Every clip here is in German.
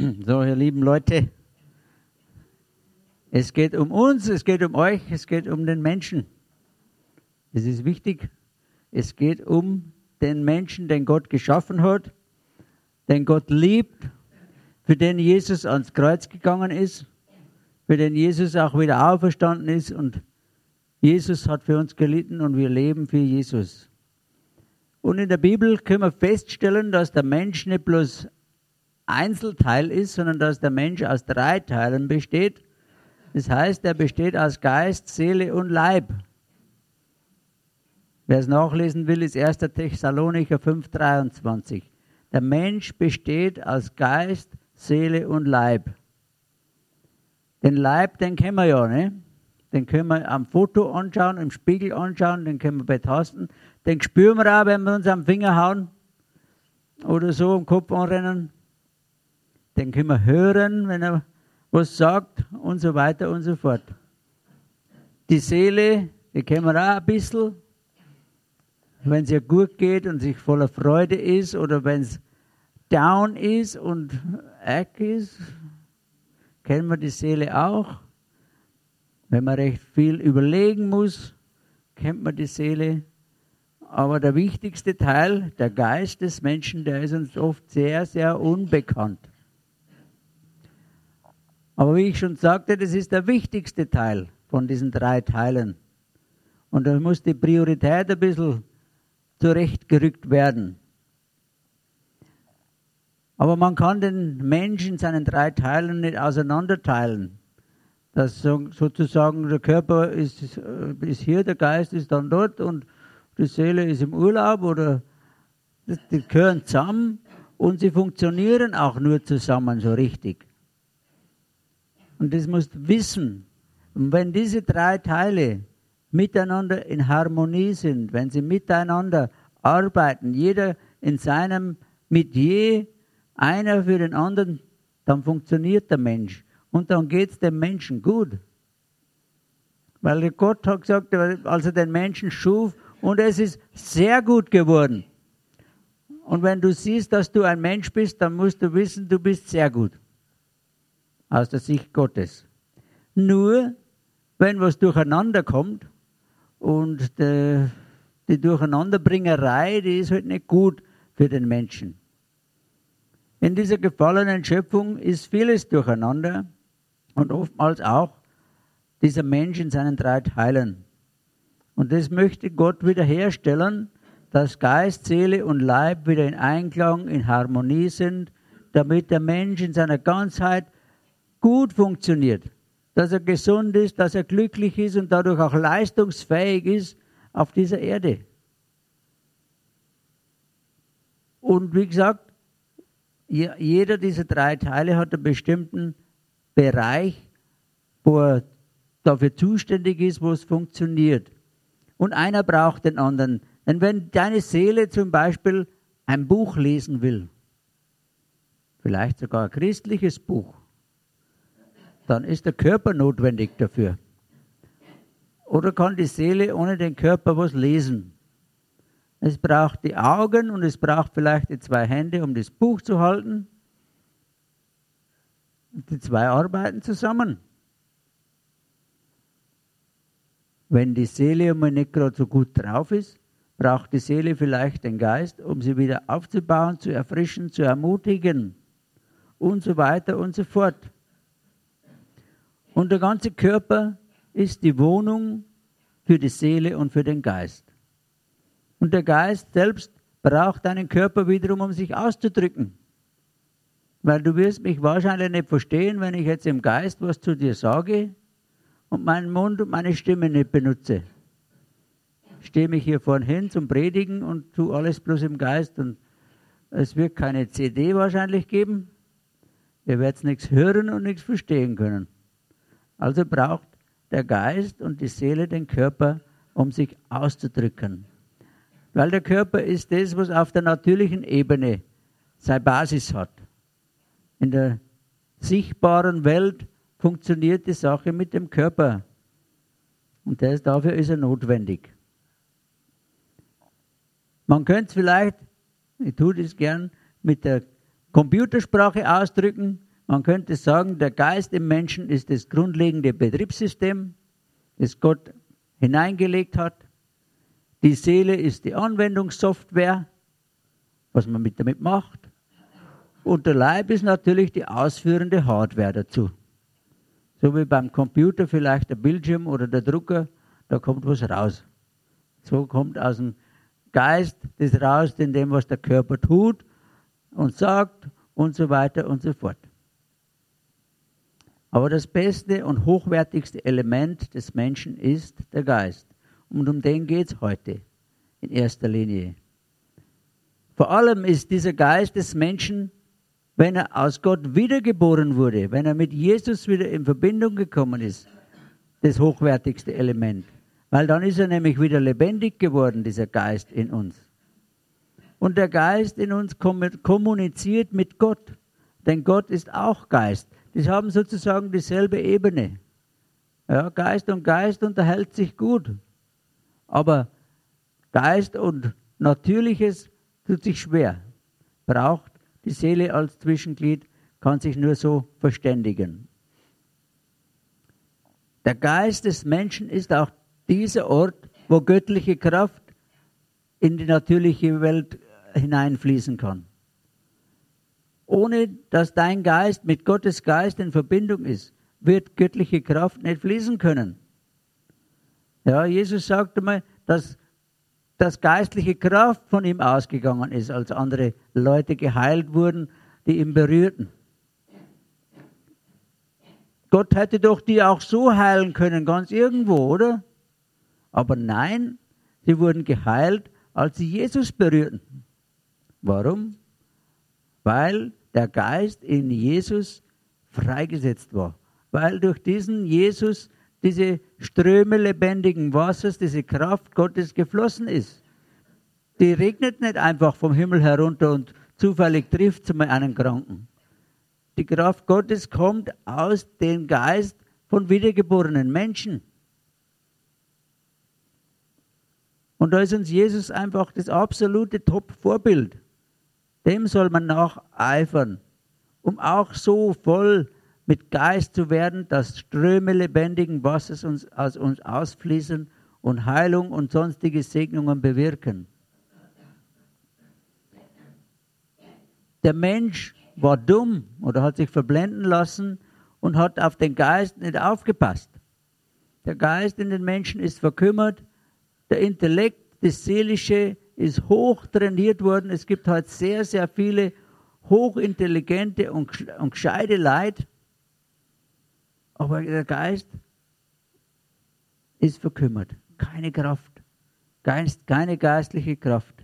So, ihr lieben Leute, es geht um uns, es geht um euch, es geht um den Menschen. Das ist wichtig. Es geht um den Menschen, den Gott geschaffen hat, den Gott liebt, für den Jesus ans Kreuz gegangen ist, für den Jesus auch wieder auferstanden ist, und Jesus hat für uns gelitten und wir leben für Jesus. Und in der Bibel können wir feststellen, dass der Mensch nicht bloß Einzelteil ist, sondern dass der Mensch aus 3 Teilen besteht. Das heißt, er besteht aus Geist, Seele und Leib. Wer es nachlesen will, ist 1. Thessalonicher 5,23. Der Mensch besteht aus Geist, Seele und Leib. Den Leib, den kennen wir ja, ne? Den können wir am Foto anschauen, im Spiegel anschauen, den können wir betasten. Den spüren wir auch, wenn wir uns am Finger hauen oder so am Kopf anrennen. Den können wir hören, wenn er was sagt und so weiter und so fort. Die Seele, die kennen wir auch ein bisschen. Wenn es ihr gut geht und sich voller Freude ist oder wenn es down ist und eck ist, kennen wir die Seele auch. Wenn man recht viel überlegen muss, kennt man die Seele. Aber der wichtigste Teil, der Geist des Menschen, der ist uns oft sehr, sehr unbekannt. Aber wie ich schon sagte, das ist der wichtigste Teil von diesen 3 Teilen. Und da muss die Priorität ein bisschen zurechtgerückt werden. Aber man kann den Menschen in seinen 3 Teilen nicht auseinanderteilen. Dass sozusagen der Körper ist hier, der Geist ist dann dort und die Seele ist im Urlaub, oder die gehören zusammen und sie funktionieren auch nur zusammen so richtig. Und das musst du wissen. Und wenn diese 3 Teile miteinander in Harmonie sind, wenn sie miteinander arbeiten, jeder in seinem Metier, einer für den anderen, dann funktioniert der Mensch. Und dann geht es dem Menschen gut. Weil Gott hat gesagt, als er den Menschen schuf, und es ist sehr gut geworden. Und wenn du siehst, dass du ein Mensch bist, dann musst du wissen, du bist sehr gut. Aus der Sicht Gottes. Nur, wenn was durcheinander kommt und die Durcheinanderbringerei, die ist halt nicht gut für den Menschen. In dieser gefallenen Schöpfung ist vieles durcheinander und oftmals auch dieser Mensch in seinen 3 Teilen. Und das möchte Gott wiederherstellen, dass Geist, Seele und Leib wieder in Einklang, in Harmonie sind, damit der Mensch in seiner Ganzheit gut funktioniert, dass er gesund ist, dass er glücklich ist und dadurch auch leistungsfähig ist auf dieser Erde. Und wie gesagt, jeder dieser 3 Teile hat einen bestimmten Bereich, wo er dafür zuständig ist, wo es funktioniert. Und einer braucht den anderen. Denn wenn deine Seele zum Beispiel ein Buch lesen will, vielleicht sogar ein christliches Buch, dann ist der Körper notwendig dafür. Oder kann die Seele ohne den Körper was lesen? Es braucht die Augen und es braucht vielleicht die 2 Hände, um das Buch zu halten. Die 2 arbeiten zusammen. Wenn die Seele einmal nicht gerade so gut drauf ist, braucht die Seele vielleicht den Geist, um sie wieder aufzubauen, zu erfrischen, zu ermutigen und so weiter und so fort. Und der ganze Körper ist die Wohnung für die Seele und für den Geist. Und der Geist selbst braucht einen Körper wiederum, um sich auszudrücken. Weil du wirst mich wahrscheinlich nicht verstehen, wenn ich jetzt im Geist was zu dir sage und meinen Mund und meine Stimme nicht benutze. Ich stehe mich hier vorne hin zum Predigen und tue alles bloß im Geist, und es wird keine CD wahrscheinlich geben. Ihr werdet nichts hören und nichts verstehen können. Also braucht der Geist und die Seele den Körper, um sich auszudrücken. Weil der Körper ist das, was auf der natürlichen Ebene seine Basis hat. In der sichtbaren Welt funktioniert die Sache mit dem Körper. Und dafür ist er notwendig. Man könnte es vielleicht, ich tue das gern, mit der Computersprache ausdrücken. Man könnte sagen, der Geist im Menschen ist das grundlegende Betriebssystem, das Gott hineingelegt hat. Die Seele ist die Anwendungssoftware, was man damit macht. Und der Leib ist natürlich die ausführende Hardware dazu. So wie beim Computer vielleicht der Bildschirm oder der Drucker, da kommt was raus. So kommt aus dem Geist das raus, in dem, was der Körper tut und sagt und so weiter und so fort. Aber das beste und hochwertigste Element des Menschen ist der Geist. Und um den geht es heute in erster Linie. Vor allem ist dieser Geist des Menschen, wenn er aus Gott wiedergeboren wurde, wenn er mit Jesus wieder in Verbindung gekommen ist, das hochwertigste Element. Weil dann ist er nämlich wieder lebendig geworden, dieser Geist in uns. Und der Geist in uns kommuniziert mit Gott. Denn Gott ist auch Geist. Die haben sozusagen dieselbe Ebene. Ja, Geist und Geist unterhält sich gut. Aber Geist und Natürliches tut sich schwer. Braucht die Seele als Zwischenglied, kann sich nur so verständigen. Der Geist des Menschen ist auch dieser Ort, wo göttliche Kraft in die natürliche Welt hineinfließen kann. Ohne dass dein Geist mit Gottes Geist in Verbindung ist, wird göttliche Kraft nicht fließen können. Ja, Jesus sagte mal, dass geistliche Kraft von ihm ausgegangen ist, als andere Leute geheilt wurden, die ihn berührten. Gott hätte doch die auch so heilen können, ganz irgendwo, oder? Aber nein, sie wurden geheilt, als sie Jesus berührten. Warum? Weil der Geist in Jesus freigesetzt war. Weil durch diesen Jesus diese Ströme lebendigen Wassers, diese Kraft Gottes geflossen ist. Die regnet nicht einfach vom Himmel herunter und zufällig trifft sie mal einen Kranken. Die Kraft Gottes kommt aus dem Geist von wiedergeborenen Menschen. Und da ist uns Jesus einfach das absolute Top-Vorbild. Dem soll man nacheifern, um auch so voll mit Geist zu werden, dass Ströme lebendigen Wassers aus uns ausfließen und Heilung und sonstige Segnungen bewirken. Der Mensch war dumm oder hat sich verblenden lassen und hat auf den Geist nicht aufgepasst. Der Geist in den Menschen ist verkümmert, der Intellekt, das Seelische ist hoch trainiert worden. Es gibt heute sehr, sehr viele hochintelligente und gescheite Leute. Aber der Geist ist verkümmert. Keine Kraft. Keine geistliche Kraft.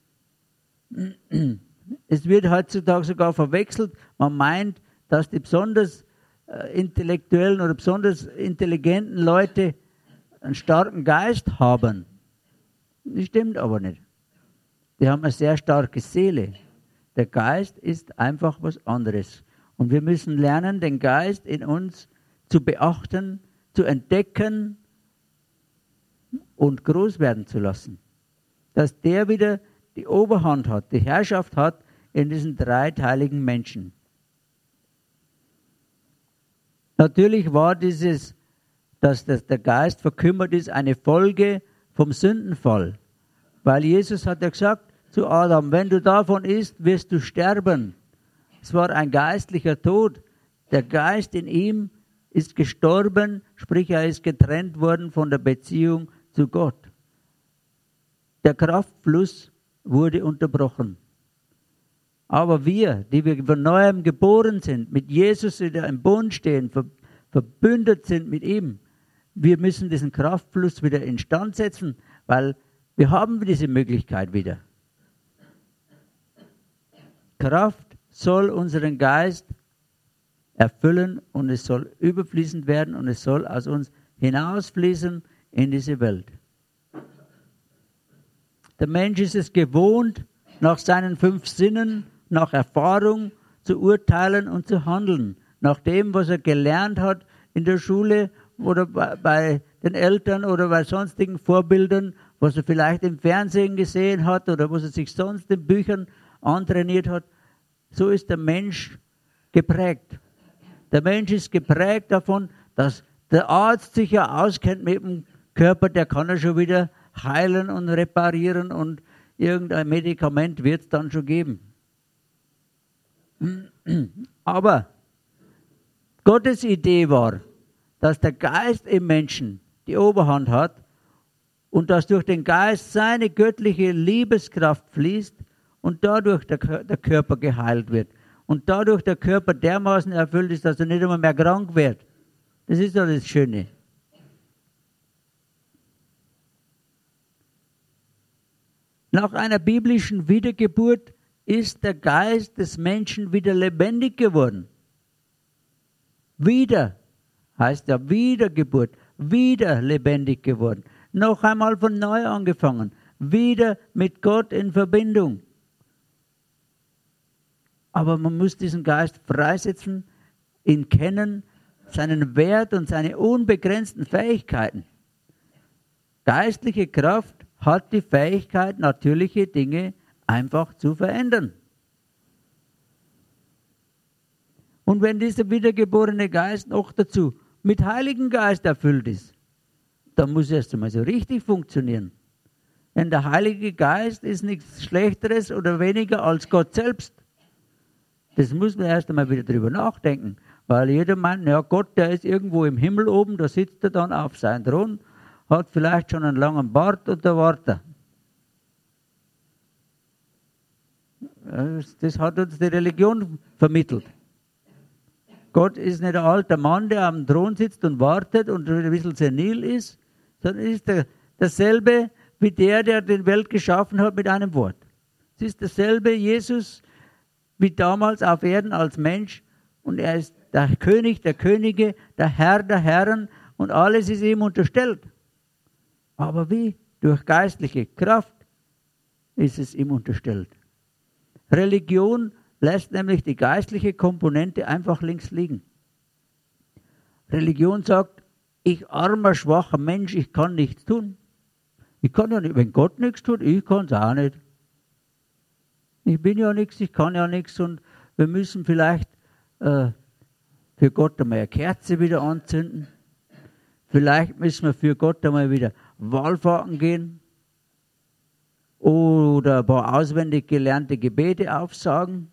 Es wird heutzutage sogar verwechselt. Man meint, dass die besonders intellektuellen oder besonders intelligenten Leute einen starken Geist haben. Das stimmt aber nicht. Die haben eine sehr starke Seele. Der Geist ist einfach was anderes. Und wir müssen lernen, den Geist in uns zu beachten, zu entdecken und groß werden zu lassen. Dass der wieder die Oberhand hat, die Herrschaft hat in diesen dreiteiligen Menschen. Natürlich war dass der Geist verkümmert ist, eine Folge vom Sündenfall. Weil Jesus hat ja gesagt zu Adam, wenn du davon isst, wirst du sterben. Es war ein geistlicher Tod. Der Geist in ihm ist gestorben, sprich er ist getrennt worden von der Beziehung zu Gott. Der Kraftfluss wurde unterbrochen. Aber wir, die wir von Neuem geboren sind, mit Jesus wieder im Bund stehen, verbündet sind mit ihm, wir müssen diesen Kraftfluss wieder instand setzen, weil wir haben diese Möglichkeit wieder. Kraft soll unseren Geist erfüllen und es soll überfließend werden und es soll aus uns hinausfließen in diese Welt. Der Mensch ist es gewohnt, nach seinen 5 Sinnen, nach Erfahrung zu urteilen und zu handeln, nach dem, was er gelernt hat in der Schule oder bei den Eltern oder bei sonstigen Vorbildern, was er vielleicht im Fernsehen gesehen hat oder was er sich sonst in Büchern antrainiert hat. So ist der Mensch geprägt. Der Mensch ist geprägt davon, dass der Arzt sich ja auskennt mit dem Körper, der kann er schon wieder heilen und reparieren und irgendein Medikament wird es dann schon geben. Aber Gottes Idee war, dass der Geist im Menschen die Oberhand hat und dass durch den Geist seine göttliche Liebeskraft fließt und dadurch der Körper geheilt wird. Und dadurch der Körper dermaßen erfüllt ist, dass er nicht immer mehr krank wird. Das ist doch das Schöne. Nach einer biblischen Wiedergeburt ist der Geist des Menschen wieder lebendig geworden. Wieder heißt ja Wiedergeburt, wieder lebendig geworden. Noch einmal von neu angefangen, wieder mit Gott in Verbindung. Aber man muss diesen Geist freisetzen, ihn kennen, seinen Wert und seine unbegrenzten Fähigkeiten. Geistliche Kraft hat die Fähigkeit, natürliche Dinge einfach zu verändern. Und wenn dieser wiedergeborene Geist noch dazu mit Heiligen Geist erfüllt ist, dann muss er erst einmal so richtig funktionieren. Denn der Heilige Geist ist nichts Schlechteres oder weniger als Gott selbst. Das muss man erst einmal wieder drüber nachdenken. Weil jeder meint, ja Gott, der ist irgendwo im Himmel oben, da sitzt er dann auf seinem Thron, hat vielleicht schon einen langen Bart und da wartet er. Das hat uns die Religion vermittelt. Gott ist nicht ein alter Mann, der am Thron sitzt und wartet und ein bisschen senil ist, sondern ist dasselbe wie der die Welt geschaffen hat mit einem Wort. Es ist dasselbe Jesus wie damals auf Erden als Mensch und er ist der König der Könige, der Herr der Herren und alles ist ihm unterstellt. Aber wie? Durch geistliche Kraft ist es ihm unterstellt. Religion lässt nämlich die geistliche Komponente einfach links liegen. Religion sagt, ich armer, schwacher Mensch, ich kann nichts tun. Ich kann ja nicht, wenn Gott nichts tut, ich kann es auch nicht. Ich bin ja nichts, ich kann ja nichts und wir müssen vielleicht für Gott einmal eine Kerze wieder anzünden. Vielleicht müssen wir für Gott einmal wieder Wallfahrten gehen oder ein paar auswendig gelernte Gebete aufsagen.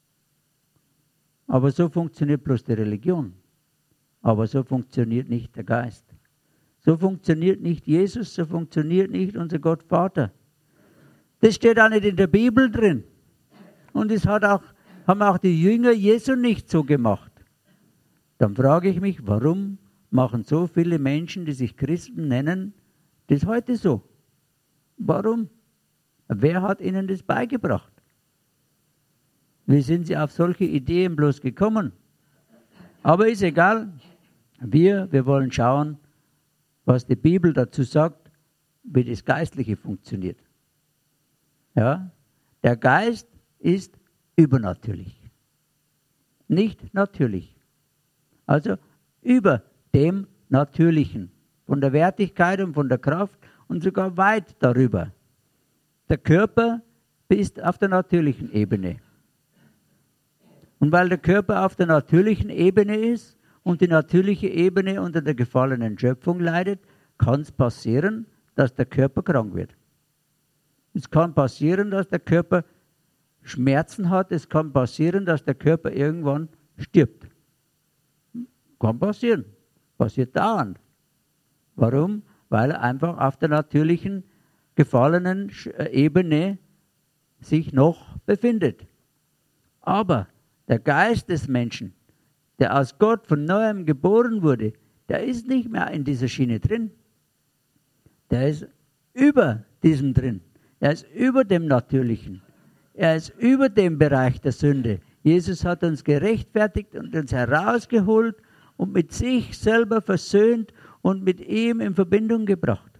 Aber so funktioniert bloß die Religion. Aber so funktioniert nicht der Geist. So funktioniert nicht Jesus, so funktioniert nicht unser Gott Vater. Das steht auch nicht in der Bibel drin. Und es haben auch die Jünger Jesu nicht so gemacht. Dann frage ich mich, warum machen so viele Menschen, die sich Christen nennen, das heute so? Warum? Wer hat ihnen das beigebracht? Wie sind sie auf solche Ideen bloß gekommen? Aber ist egal. Wir wollen schauen, was die Bibel dazu sagt, wie das Geistliche funktioniert. Ja? Der Geist ist übernatürlich. Nicht natürlich. Also über dem Natürlichen. Von der Wertigkeit und von der Kraft und sogar weit darüber. Der Körper ist auf der natürlichen Ebene. Und weil der Körper auf der natürlichen Ebene ist und die natürliche Ebene unter der gefallenen Schöpfung leidet, kann es passieren, dass der Körper krank wird. Es kann passieren, dass der Körper Schmerzen hat. Es kann passieren, dass der Körper irgendwann stirbt. Kann passieren. Passiert dauernd. Warum? Weil er einfach auf der natürlichen, gefallenen Ebene sich noch befindet. Aber der Geist des Menschen, der aus Gott von Neuem geboren wurde, der ist nicht mehr in dieser Schiene drin. Der ist über diesem drin. Er ist über dem Natürlichen. Er ist über dem Bereich der Sünde. Jesus hat uns gerechtfertigt und uns herausgeholt und mit sich selber versöhnt und mit ihm in Verbindung gebracht.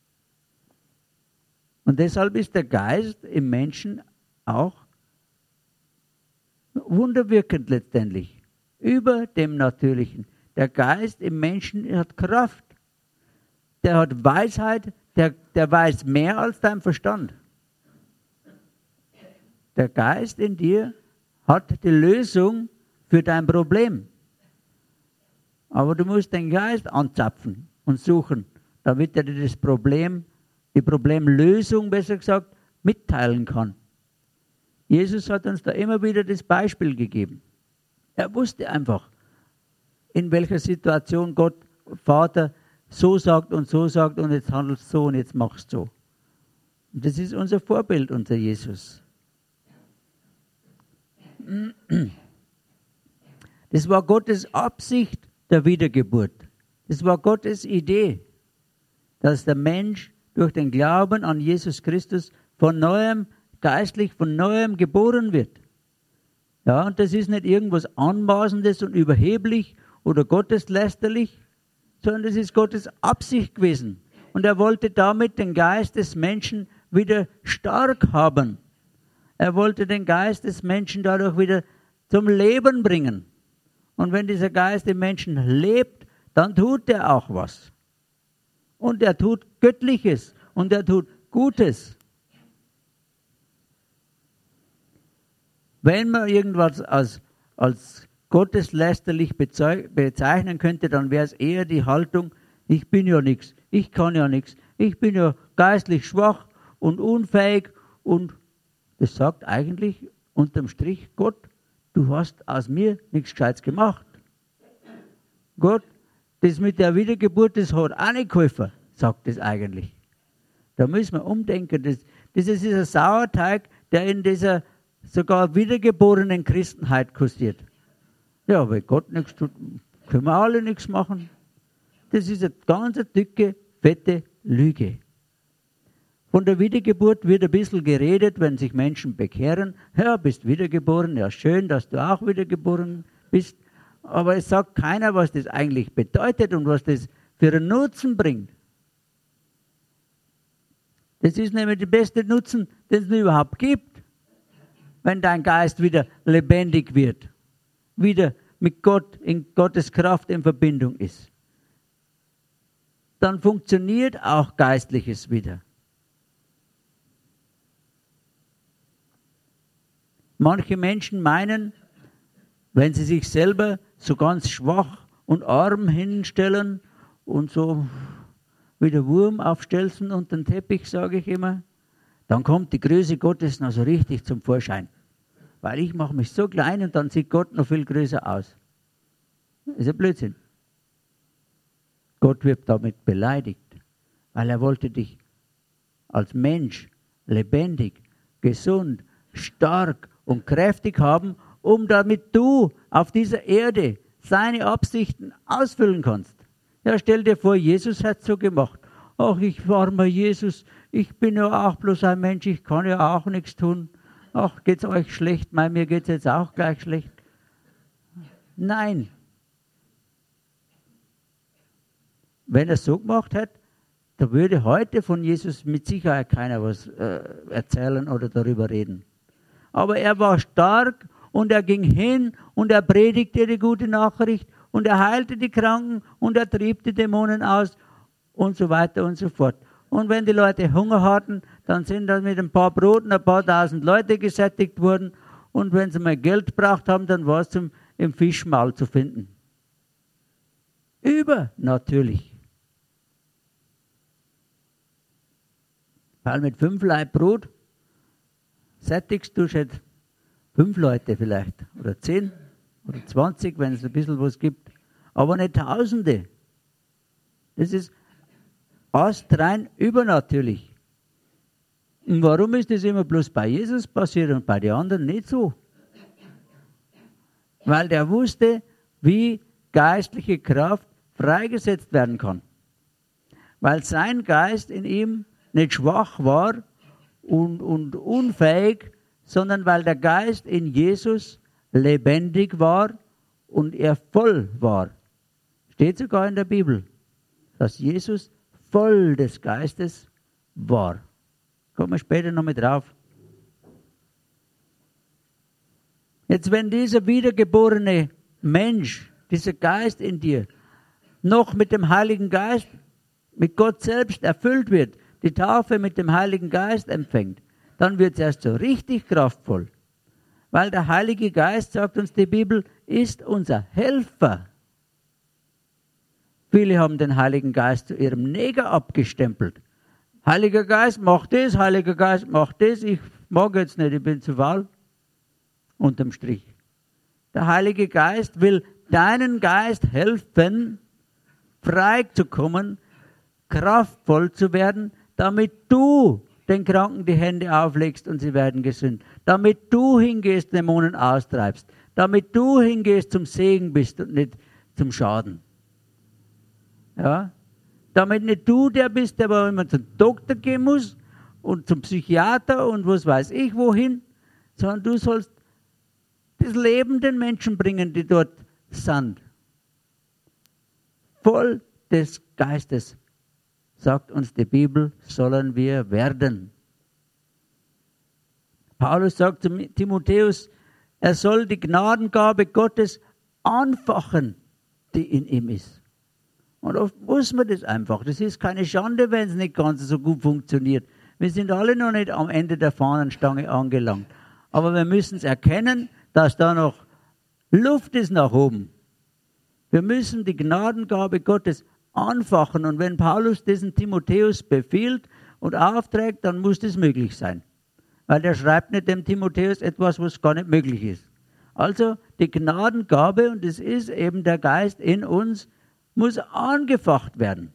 Und deshalb ist der Geist im Menschen auch wunderwirkend letztendlich, über dem Natürlichen. Der Geist im Menschen hat Kraft, der hat Weisheit, der weiß mehr als dein Verstand. Der Geist in dir hat die Lösung für dein Problem. Aber du musst den Geist anzapfen und suchen, damit er dir die Problemlösung, besser gesagt, mitteilen kann. Jesus hat uns da immer wieder das Beispiel gegeben. Er wusste einfach, in welcher Situation Gott, Vater, so sagt und jetzt handelst so und jetzt machst so. Und das ist unser Vorbild, unser Jesus. Das war Gottes Absicht der Wiedergeburt. Das war Gottes Idee, dass der Mensch durch den Glauben an Jesus Christus von neuem, geistlich von neuem geboren wird. Ja, und das ist nicht irgendwas Anmaßendes und überheblich oder gotteslästerlich, sondern das ist Gottes Absicht gewesen. Und er wollte damit den Geist des Menschen wieder stark haben. Er wollte den Geist des Menschen dadurch wieder zum Leben bringen. Und wenn dieser Geist im Menschen lebt, dann tut er auch was. Und er tut Göttliches und er tut Gutes. Wenn man irgendwas als gotteslästerlich bezeichnen könnte, dann wäre es eher die Haltung, ich bin ja nichts, ich kann ja nichts, ich bin ja geistlich schwach und unfähig. Und das sagt eigentlich unterm Strich Gott, du hast aus mir nichts Gescheites gemacht. Gott, das mit der Wiedergeburt, das hat auch nicht geholfen, sagt das eigentlich. Da müssen wir umdenken. Das ist dieser Sauerteig, der in dieser sogar wiedergeborenen Christenheit kursiert. Ja, weil Gott nichts tut, können wir alle nichts machen. Das ist eine ganz dicke, fette Lüge. Von der Wiedergeburt wird ein bisschen geredet, wenn sich Menschen bekehren. Ja, bist wiedergeboren, ja schön, dass du auch wiedergeboren bist. Aber es sagt keiner, was das eigentlich bedeutet und was das für einen Nutzen bringt. Das ist nämlich der beste Nutzen, den es überhaupt gibt. Wenn dein Geist wieder lebendig wird, wieder mit Gott, in Gottes Kraft in Verbindung ist, dann funktioniert auch Geistliches wieder. Manche Menschen meinen, wenn sie sich selber so ganz schwach und arm hinstellen und so wie der Wurm aufstelzen unter den Teppich, sage ich immer, dann kommt die Größe Gottes noch so richtig zum Vorschein. Weil ich mache mich so klein und dann sieht Gott noch viel größer aus. Das ist ein Blödsinn. Gott wird damit beleidigt, weil er wollte dich als Mensch lebendig, gesund, stark und kräftig haben, um damit du auf dieser Erde seine Absichten ausfüllen kannst. Ja, stell dir vor, Jesus hat so gemacht. Ach, ich armer Jesus, ich bin ja auch bloß ein Mensch, ich kann ja auch nichts tun. Ach, geht's euch schlecht? Mir geht's jetzt auch gleich schlecht. Nein. Wenn er es so gemacht hat, da würde heute von Jesus mit Sicherheit keiner was erzählen oder darüber reden. Aber er war stark und er ging hin und er predigte die gute Nachricht und er heilte die Kranken und er trieb die Dämonen aus und so weiter und so fort. Und wenn die Leute Hunger hatten, dann sind dann mit ein paar Broten ein paar tausend Leute gesättigt worden. Und wenn sie mal Geld gebraucht haben, dann war es im Fischmaul zu finden. Übernatürlich. Weil mit 5 Laib Brot sättigst du schon 5 Leute vielleicht. Oder 10 oder 20, wenn es ein bisschen was gibt. Aber nicht Tausende. Das ist astrein übernatürlich. Und warum ist das immer bloß bei Jesus passiert und bei den anderen nicht so? Weil der wusste, wie geistliche Kraft freigesetzt werden kann. Weil sein Geist in ihm nicht schwach war und unfähig, sondern weil der Geist in Jesus lebendig war und er voll war. Steht sogar in der Bibel, dass Jesus voll des Geistes war. Kommen wir später noch mit drauf. Jetzt, wenn dieser wiedergeborene Mensch, dieser Geist in dir, noch mit dem Heiligen Geist, mit Gott selbst erfüllt wird, die Taufe mit dem Heiligen Geist empfängt, dann wird es erst so richtig kraftvoll. Weil der Heilige Geist, sagt uns die Bibel, ist unser Helfer. Viele haben den Heiligen Geist zu ihrem Neger abgestempelt. Heiliger Geist, mach das, Heiliger Geist, mach das, ich mag jetzt nicht, ich bin zu faul. Unterm Strich. Der Heilige Geist will deinen Geist helfen, frei zu kommen, kraftvoll zu werden, damit du den Kranken die Hände auflegst und sie werden gesund. Damit du hingehst, Dämonen austreibst. Damit du hingehst, zum Segen bist und nicht zum Schaden. Ja? Damit nicht du der bist, der aber immer zum Doktor gehen muss und zum Psychiater und was weiß ich wohin, sondern du sollst das Leben den Menschen bringen, die dort sind. Voll des Geistes, sagt uns die Bibel, sollen wir werden. Paulus sagt zu Timotheus, er soll die Gnadengabe Gottes anfachen, die in ihm ist. Und oft muss man das einfach. Das ist keine Schande, wenn es nicht ganz so gut funktioniert. Wir sind alle noch nicht am Ende der Fahnenstange angelangt. Aber wir müssen es erkennen, dass da noch Luft ist nach oben. Wir müssen die Gnadengabe Gottes anfachen. Und wenn Paulus diesen Timotheus befiehlt und aufträgt, dann muss das möglich sein. Weil der schreibt nicht dem Timotheus etwas, was gar nicht möglich ist. Also die Gnadengabe, und das ist eben der Geist in uns, muss angefacht werden.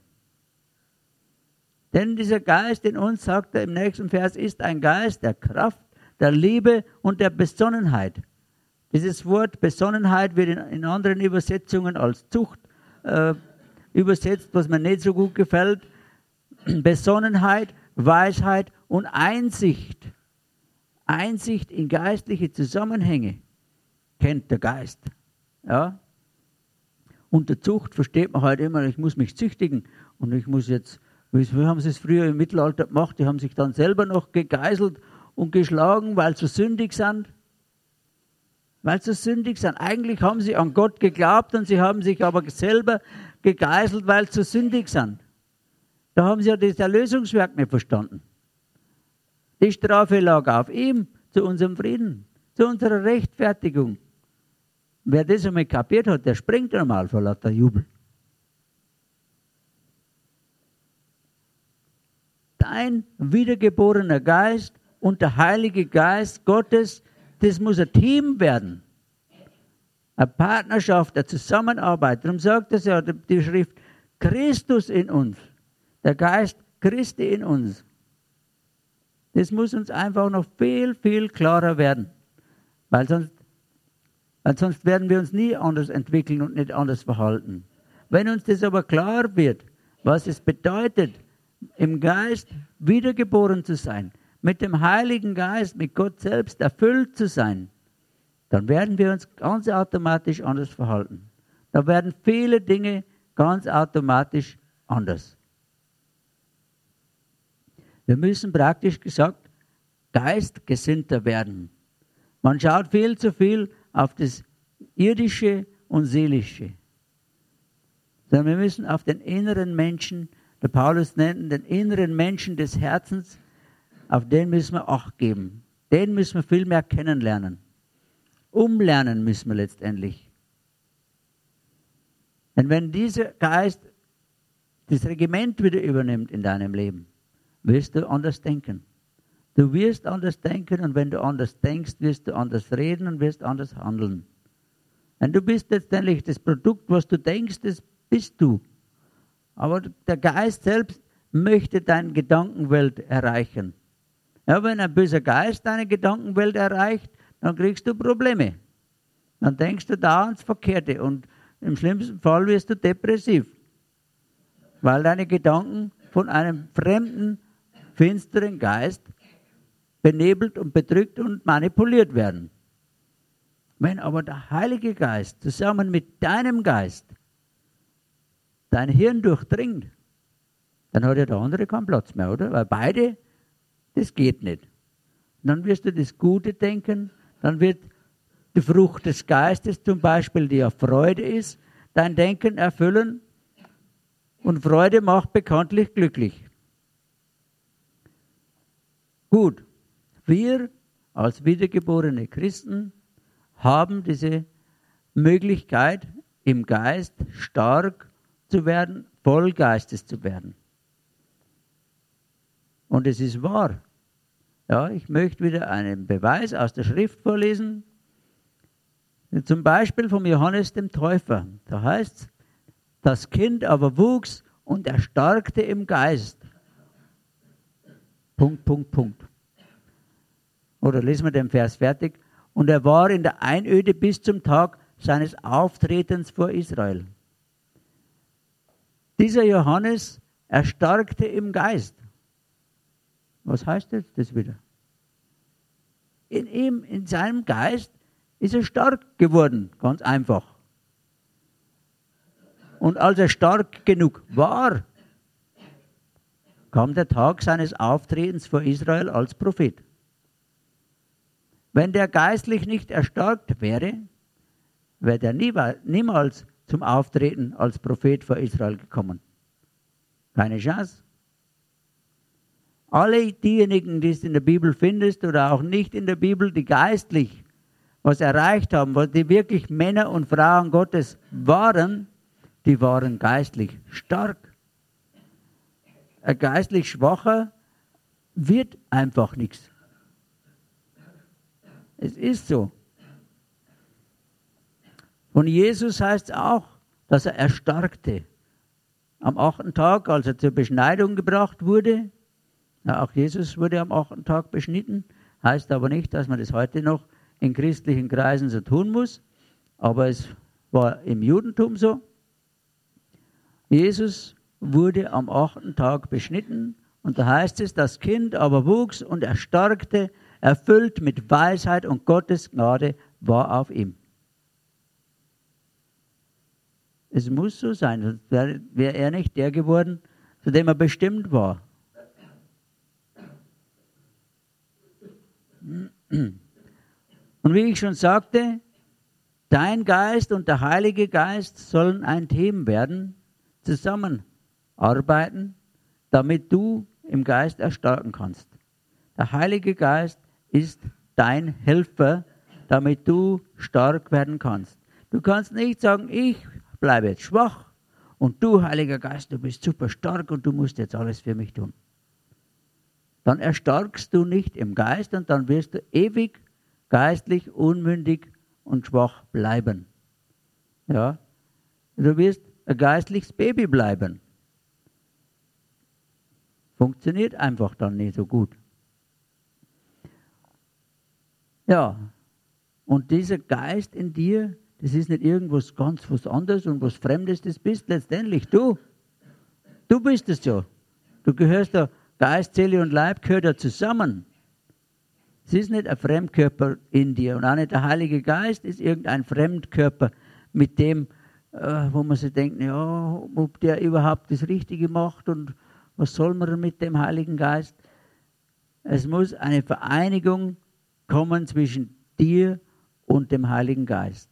Denn dieser Geist in uns, sagt er im nächsten Vers, ist ein Geist der Kraft, der Liebe und der Besonnenheit. Dieses Wort Besonnenheit wird in anderen Übersetzungen als Zucht übersetzt, was mir nicht so gut gefällt. Besonnenheit, Weisheit und Einsicht. Einsicht in geistliche Zusammenhänge kennt der Geist. Ja? Unter Zucht versteht man halt immer, ich muss mich züchtigen und ich muss jetzt, wie haben sie es früher im Mittelalter gemacht, die haben sich dann selber noch gegeißelt und geschlagen, weil sie sündig sind. Weil sie sündig sind. Eigentlich haben sie an Gott geglaubt und sie haben sich aber selber gegeißelt, weil sie sündig sind. Da haben sie ja das Erlösungswerk nicht verstanden. Die Strafe lag auf ihm, zu unserem Frieden, zu unserer Rechtfertigung. Wer das einmal kapiert hat, der springt einmal vor lauter Jubel. Dein wiedergeborener Geist und der Heilige Geist Gottes, das muss ein Team werden. Eine Partnerschaft, eine Zusammenarbeit. Darum sagt es ja die Schrift, Christus in uns, der Geist Christi in uns. Das muss uns einfach noch viel, viel klarer werden. Weil sonst werden wir uns nie anders entwickeln und nicht anders verhalten. Wenn uns das aber klar wird, was es bedeutet, im Geist wiedergeboren zu sein, mit dem Heiligen Geist, mit Gott selbst erfüllt zu sein, dann werden wir uns ganz automatisch anders verhalten. Da werden viele Dinge ganz automatisch anders. Wir müssen praktisch gesagt geistgesinnter werden. Man schaut viel zu viel auf das Irdische und Seelische. Sondern wir müssen auf den inneren Menschen, der Paulus nennt den inneren Menschen des Herzens, auf den müssen wir Acht geben. Den müssen wir viel mehr kennenlernen. Umlernen müssen wir letztendlich. Denn wenn dieser Geist das Regiment wieder übernimmt in deinem Leben, wirst du anders denken. Du wirst anders denken und wenn du anders denkst, wirst du anders reden und wirst anders handeln. Denn du bist letztendlich das Produkt, was du denkst, das bist du. Aber der Geist selbst möchte deine Gedankenwelt erreichen. Ja, wenn ein böser Geist deine Gedankenwelt erreicht, dann kriegst du Probleme. Dann denkst du da ans Verkehrte und im schlimmsten Fall wirst du depressiv. Weil deine Gedanken von einem fremden, finsteren Geist benebelt und bedrückt und manipuliert werden. Wenn aber der Heilige Geist zusammen mit deinem Geist dein Hirn durchdringt, dann hat ja der andere keinen Platz mehr, oder? Weil beide, das geht nicht. Und dann wirst du das Gute denken, dann wird die Frucht des Geistes zum Beispiel, die ja Freude ist, dein Denken erfüllen und Freude macht bekanntlich glücklich. Gut, wir als wiedergeborene Christen haben diese Möglichkeit, im Geist stark zu werden, voll Geistes zu werden. Und es ist wahr. Ja, ich möchte wieder einen Beweis aus der Schrift vorlesen. Zum Beispiel vom Johannes dem Täufer. Da heißt es, das Kind aber wuchs und erstarkte im Geist. Punkt, Punkt, Punkt. Oder lesen wir den Vers fertig. Und er war in der Einöde bis zum Tag seines Auftretens vor Israel. Dieser Johannes erstarkte im Geist. Was heißt das wieder? In ihm, in seinem Geist, ist er stark geworden, ganz einfach. Und als er stark genug war, kam der Tag seines Auftretens vor Israel als Prophet. Wenn der geistlich nicht erstarkt wäre, wäre er niemals zum Auftreten als Prophet vor Israel gekommen. Keine Chance. Alle diejenigen, die es in der Bibel findest oder auch nicht in der Bibel, die geistlich was erreicht haben, die wirklich Männer und Frauen Gottes waren, die waren geistlich stark. Ein geistlich Schwacher wird einfach nichts. Es ist so. Von Jesus heißt es auch, dass er erstarkte. Am 8. Tag, als er zur Beschneidung gebracht wurde, ja, auch Jesus wurde am 8. Tag beschnitten, heißt aber nicht, dass man das heute noch in christlichen Kreisen so tun muss, aber es war im Judentum so. Jesus wurde am 8. Tag beschnitten und da heißt es, das Kind aber wuchs und erstarkte, erfüllt mit Weisheit und Gottes Gnade war auf ihm. Es muss so sein, sonst wäre er nicht der geworden, zu dem er bestimmt war. Und wie ich schon sagte, dein Geist und der Heilige Geist sollen ein Team werden, zusammenarbeiten, damit du im Geist erstarken kannst. Der Heilige Geist ist dein Helfer, damit du stark werden kannst. Du kannst nicht sagen, ich bleibe jetzt schwach und du, Heiliger Geist, du bist super stark und du musst jetzt alles für mich tun. Dann erstarkst du nicht im Geist und dann wirst du ewig geistlich unmündig und schwach bleiben. Ja, du wirst ein geistliches Baby bleiben. Funktioniert einfach dann nicht so gut. Ja, und dieser Geist in dir, das ist nicht irgendwas ganz was anderes und was Fremdes, das bist letztendlich du. Du bist es so. Du gehörst da, Geist, Seele und Leib gehört da zusammen. Es ist nicht ein Fremdkörper in dir und auch nicht der Heilige Geist ist irgendein Fremdkörper, mit dem, wo man sich denkt, ja, ob der überhaupt das Richtige macht und was soll man mit dem Heiligen Geist? Es muss eine Vereinigung kommen zwischen dir und dem Heiligen Geist.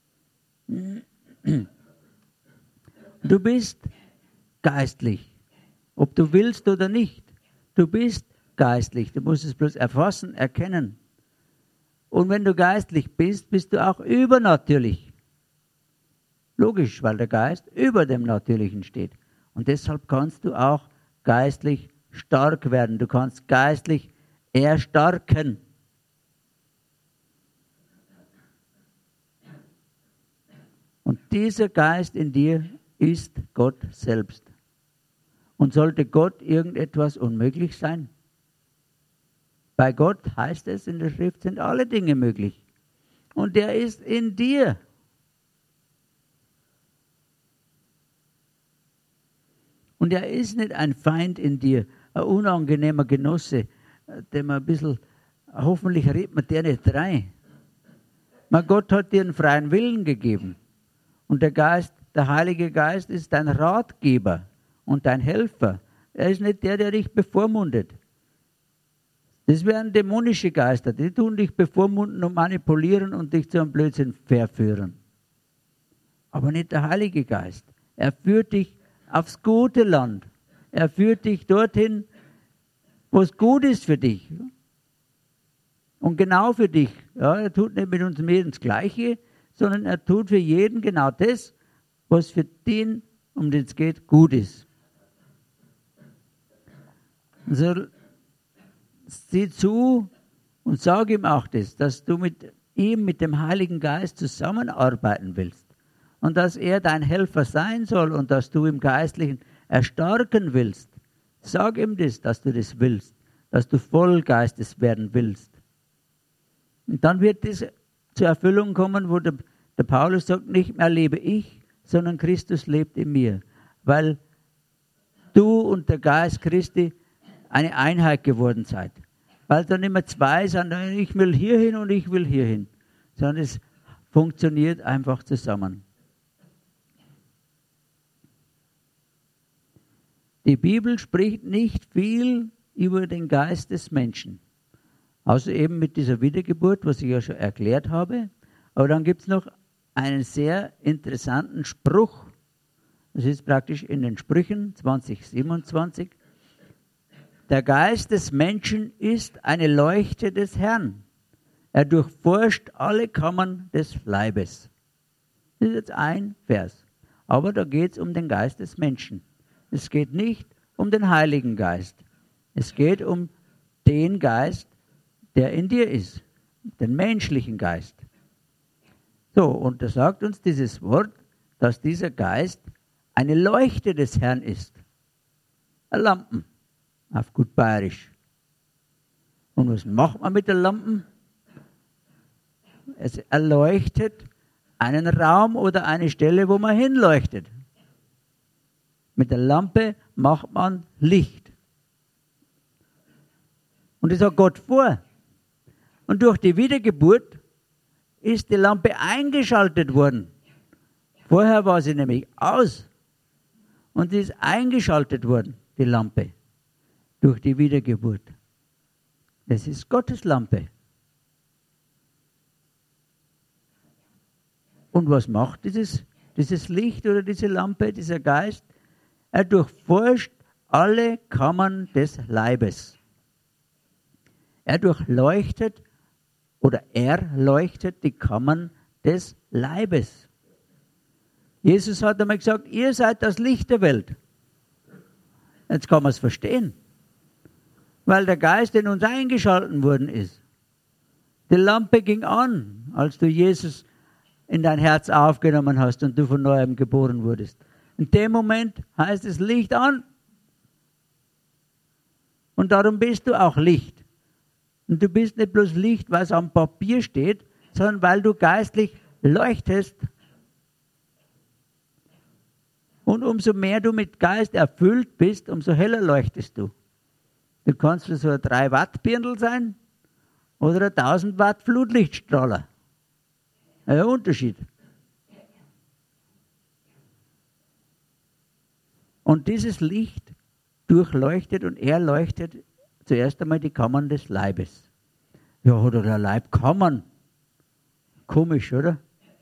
Du bist geistlich, ob du willst oder nicht. Du bist geistlich, du musst es bloß erfassen, erkennen. Und wenn du geistlich bist, bist du auch übernatürlich. Logisch, weil der Geist über dem Natürlichen steht. Und deshalb kannst du auch geistlich stark werden. Du kannst geistlich erstarken. Und dieser Geist in dir ist Gott selbst. Und sollte Gott irgendetwas unmöglich sein? Bei Gott heißt es in der Schrift, sind alle Dinge möglich. Und der ist in dir. Und er ist nicht ein Feind in dir, ein unangenehmer Genosse, dem ein bisschen, hoffentlich redet man der nicht rein. Aber Gott hat dir einen freien Willen gegeben. Und der Geist, der Heilige Geist ist dein Ratgeber und dein Helfer. Er ist nicht der, der dich bevormundet. Das wären dämonische Geister, die tun dich bevormunden und manipulieren und dich zu einem Blödsinn verführen. Aber nicht der Heilige Geist. Er führt dich aufs gute Land. Er führt dich dorthin, wo es gut ist für dich. Und genau für dich. Ja, er tut nicht mit uns jeden das Gleiche, sondern er tut für jeden genau das, was für den um den es geht, gut ist. Also sieh zu und sag ihm auch das, dass du mit ihm, mit dem Heiligen Geist zusammenarbeiten willst und dass er dein Helfer sein soll und dass du im Geistlichen erstarken willst. Sag ihm das, dass du das willst, dass du voll Geistes werden willst. Und dann wird das zur Erfüllung kommen, wo der Paulus sagt, nicht mehr lebe ich, sondern Christus lebt in mir, weil du und der Geist Christi eine Einheit geworden seid. Weil da nicht mehr zwei sind, ich will hierhin und ich will hierhin, sondern es funktioniert einfach zusammen. Die Bibel spricht nicht viel über den Geist des Menschen, außer eben mit dieser Wiedergeburt, was ich ja schon erklärt habe. Aber dann gibt es noch einen sehr interessanten Spruch, das ist praktisch in den Sprüchen 20:27. Der Geist des Menschen ist eine Leuchte des Herrn. Er durchforscht alle Kammern des Leibes. Das ist jetzt ein Vers. Aber da geht es um den Geist des Menschen. Es geht nicht um den Heiligen Geist. Es geht um den Geist, der in dir ist. Den menschlichen Geist. So, und da sagt uns dieses Wort, dass dieser Geist eine Leuchte des Herrn ist. Eine Lampe. Auf gut Bayerisch. Und was macht man mit der Lampe? Es erleuchtet einen Raum oder eine Stelle, wo man hinleuchtet. Mit der Lampe macht man Licht. Und das hat Gott vor. Und durch die Wiedergeburt ist die Lampe eingeschaltet worden. Vorher war sie nämlich aus. Und die ist eingeschaltet worden, die Lampe. Durch die Wiedergeburt. Das ist Gottes Lampe. Und was macht dieses Licht oder diese Lampe, dieser Geist? Er durchforscht alle Kammern des Leibes. Er durchleuchtet oder erleuchtet die Kammern des Leibes. Jesus hat einmal gesagt, ihr seid das Licht der Welt. Jetzt kann man es verstehen. Weil der Geist in uns eingeschalten worden ist. Die Lampe ging an, als du Jesus in dein Herz aufgenommen hast und du von neuem geboren wurdest. In dem Moment heißt es Licht an. Und darum bist du auch Licht. Und du bist nicht bloß Licht, weil es am Papier steht, sondern weil du geistlich leuchtest. Und umso mehr du mit Geist erfüllt bist, umso heller leuchtest du. Du kannst so ein 3-Watt-Birndl sein oder ein 1000 Watt Flutlichtstrahler. Ein Unterschied. Und dieses Licht durchleuchtet und erleuchtet zuerst einmal die Kammern des Leibes. Ja, hat der Leib Kammern? Komisch, oder?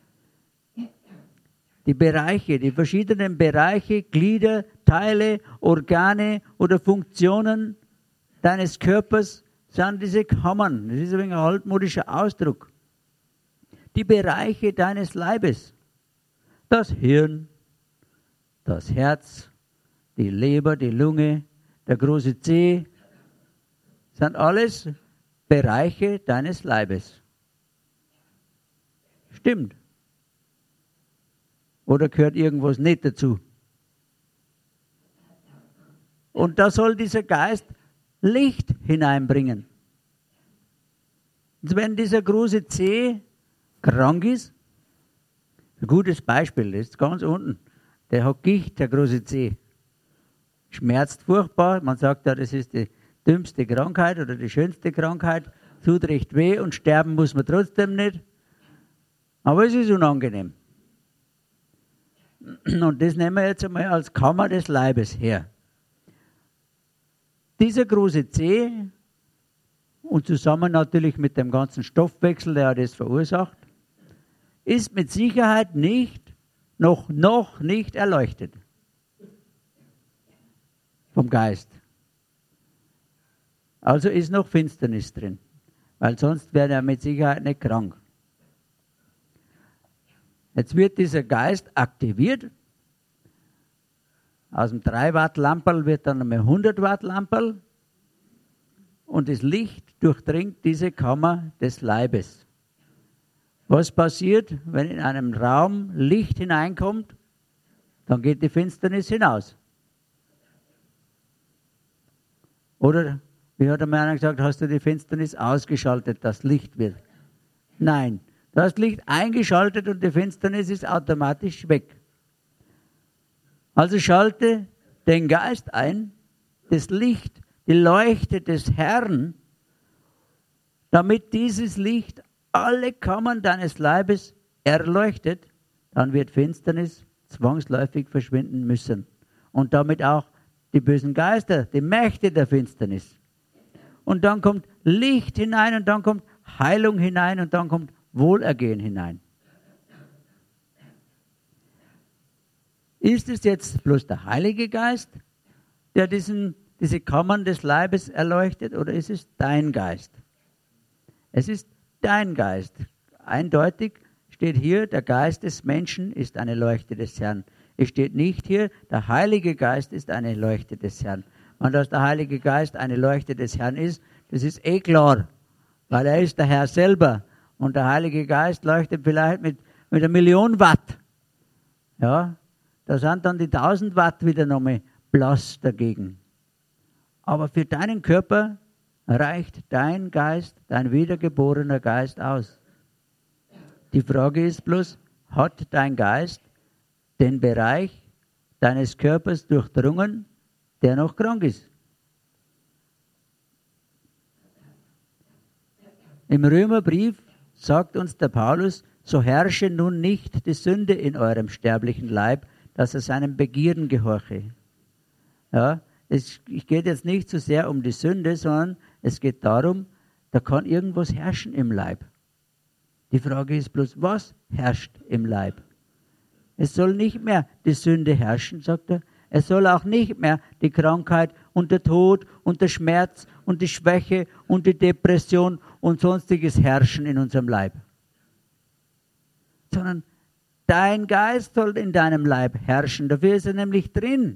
Die Bereiche, die verschiedenen Bereiche, Glieder, Teile, Organe oder Funktionen deines Körpers sind diese Kammern. Das ist ein wenig ein altmodischer Ausdruck. Die Bereiche deines Leibes. Das Hirn, das Herz, die Leber, die Lunge, der große Zeh, sind alles Bereiche deines Leibes. Stimmt. Oder gehört irgendwas nicht dazu? Und da soll dieser Geist Licht hineinbringen. Und wenn dieser große Zeh krank ist, ein gutes Beispiel, das ist ganz unten, der hat Gicht, der große Zeh. Schmerzt furchtbar, man sagt ja, das ist die dümmste Krankheit oder die schönste Krankheit, tut recht weh und sterben muss man trotzdem nicht. Aber es ist unangenehm. Und das nehmen wir jetzt einmal als Kammer des Leibes her. Dieser große Zeh und zusammen natürlich mit dem ganzen Stoffwechsel, der das verursacht, ist mit Sicherheit noch nicht erleuchtet. Vom Geist. Also ist noch Finsternis drin, weil sonst wäre er mit Sicherheit nicht krank. Jetzt wird dieser Geist aktiviert Aus dem 3 Watt Lamperl wird dann einmal 100 Watt Lamperl und das Licht durchdringt diese Kammer des Leibes. Was passiert, wenn in einem Raum Licht hineinkommt? Dann geht die Finsternis hinaus. Oder, wie hat einmal einer gesagt, hast du die Finsternis ausgeschaltet, dass Licht wird? Nein, du hast Licht eingeschaltet und die Finsternis ist automatisch weg. Also schalte den Geist ein, das Licht, die Leuchte des Herrn, damit dieses Licht alle Kammern deines Leibes erleuchtet, dann wird Finsternis zwangsläufig verschwinden müssen. Und damit auch die bösen Geister, die Mächte der Finsternis. Und dann kommt Licht hinein und dann kommt Heilung hinein und dann kommt Wohlergehen hinein. Ist es jetzt bloß der Heilige Geist, der diese Kammern des Leibes erleuchtet, oder ist es dein Geist? Es ist dein Geist. Eindeutig steht hier, der Geist des Menschen ist eine Leuchte des Herrn. Es steht nicht hier, der Heilige Geist ist eine Leuchte des Herrn. Und dass der Heilige Geist eine Leuchte des Herrn ist, das ist eh klar, weil er ist der Herr selber. Und der Heilige Geist leuchtet vielleicht mit 1 Million Watt. Ja, da sind dann die 1000 Watt wieder nochmal blass dagegen. Aber für deinen Körper reicht dein Geist, dein wiedergeborener Geist aus. Die Frage ist bloß, hat dein Geist den Bereich deines Körpers durchdrungen, der noch krank ist? Im Römerbrief sagt uns der Paulus, so herrsche nun nicht die Sünde in eurem sterblichen Leib, dass er seinen Begierden gehorche. Ja, es geht jetzt nicht so sehr um die Sünde, sondern es geht darum, da kann irgendwas herrschen im Leib. Die Frage ist bloß, was herrscht im Leib? Es soll nicht mehr die Sünde herrschen, sagt er. Es soll auch nicht mehr die Krankheit und der Tod und der Schmerz und die Schwäche und die Depression und sonstiges herrschen in unserem Leib. Sondern dein Geist soll in deinem Leib herrschen. Dafür ist er nämlich drin,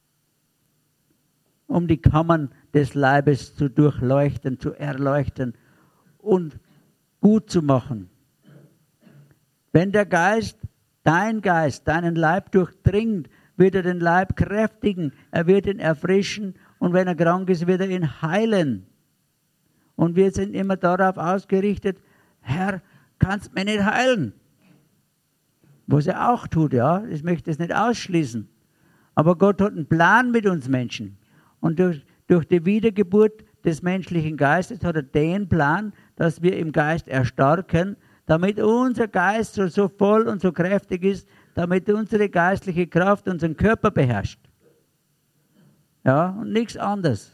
um die Kammern des Leibes zu durchleuchten, zu erleuchten und gut zu machen. Wenn der Geist, deinen Leib durchdringt, wird er den Leib kräftigen, er wird ihn erfrischen und wenn er krank ist, wird er ihn heilen. Und wir sind immer darauf ausgerichtet, Herr, kannst mich nicht heilen? Was er auch tut, ja, ich möchte es nicht ausschließen. Aber Gott hat einen Plan mit uns Menschen. Und durch die Wiedergeburt des menschlichen Geistes hat er den Plan, dass wir im Geist erstarken, damit unser Geist so voll und so kräftig ist, damit unsere geistliche Kraft unseren Körper beherrscht. Ja, und nichts anderes.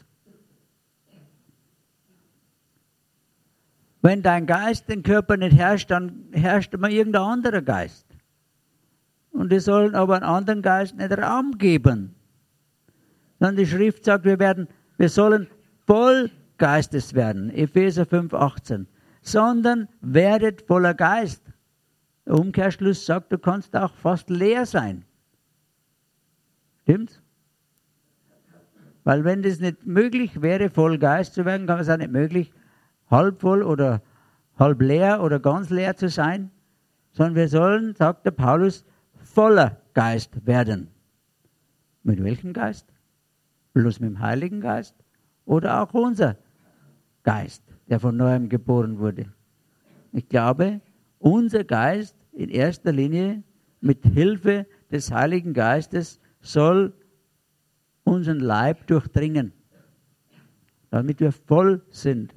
Wenn dein Geist den Körper nicht herrscht, dann herrscht immer irgendein anderer Geist. Und wir sollen aber einen anderen Geist nicht Raum geben. Sondern die Schrift sagt, wir sollen voll Geistes werden. Epheser 5,18. Sondern werdet voller Geist. Der Umkehrschluss sagt, du kannst auch fast leer sein. Stimmt's? Weil wenn das nicht möglich wäre, voll Geist zu werden, kann es auch nicht möglich, halb voll oder halb leer oder ganz leer zu sein. Sondern wir sollen, sagt der Paulus, voller Geist werden. Mit welchem Geist? Bloß mit dem Heiligen Geist? Oder auch unser Geist, der von Neuem geboren wurde? Ich glaube, unser Geist in erster Linie mit Hilfe des Heiligen Geistes soll unseren Leib durchdringen, damit wir voll sind.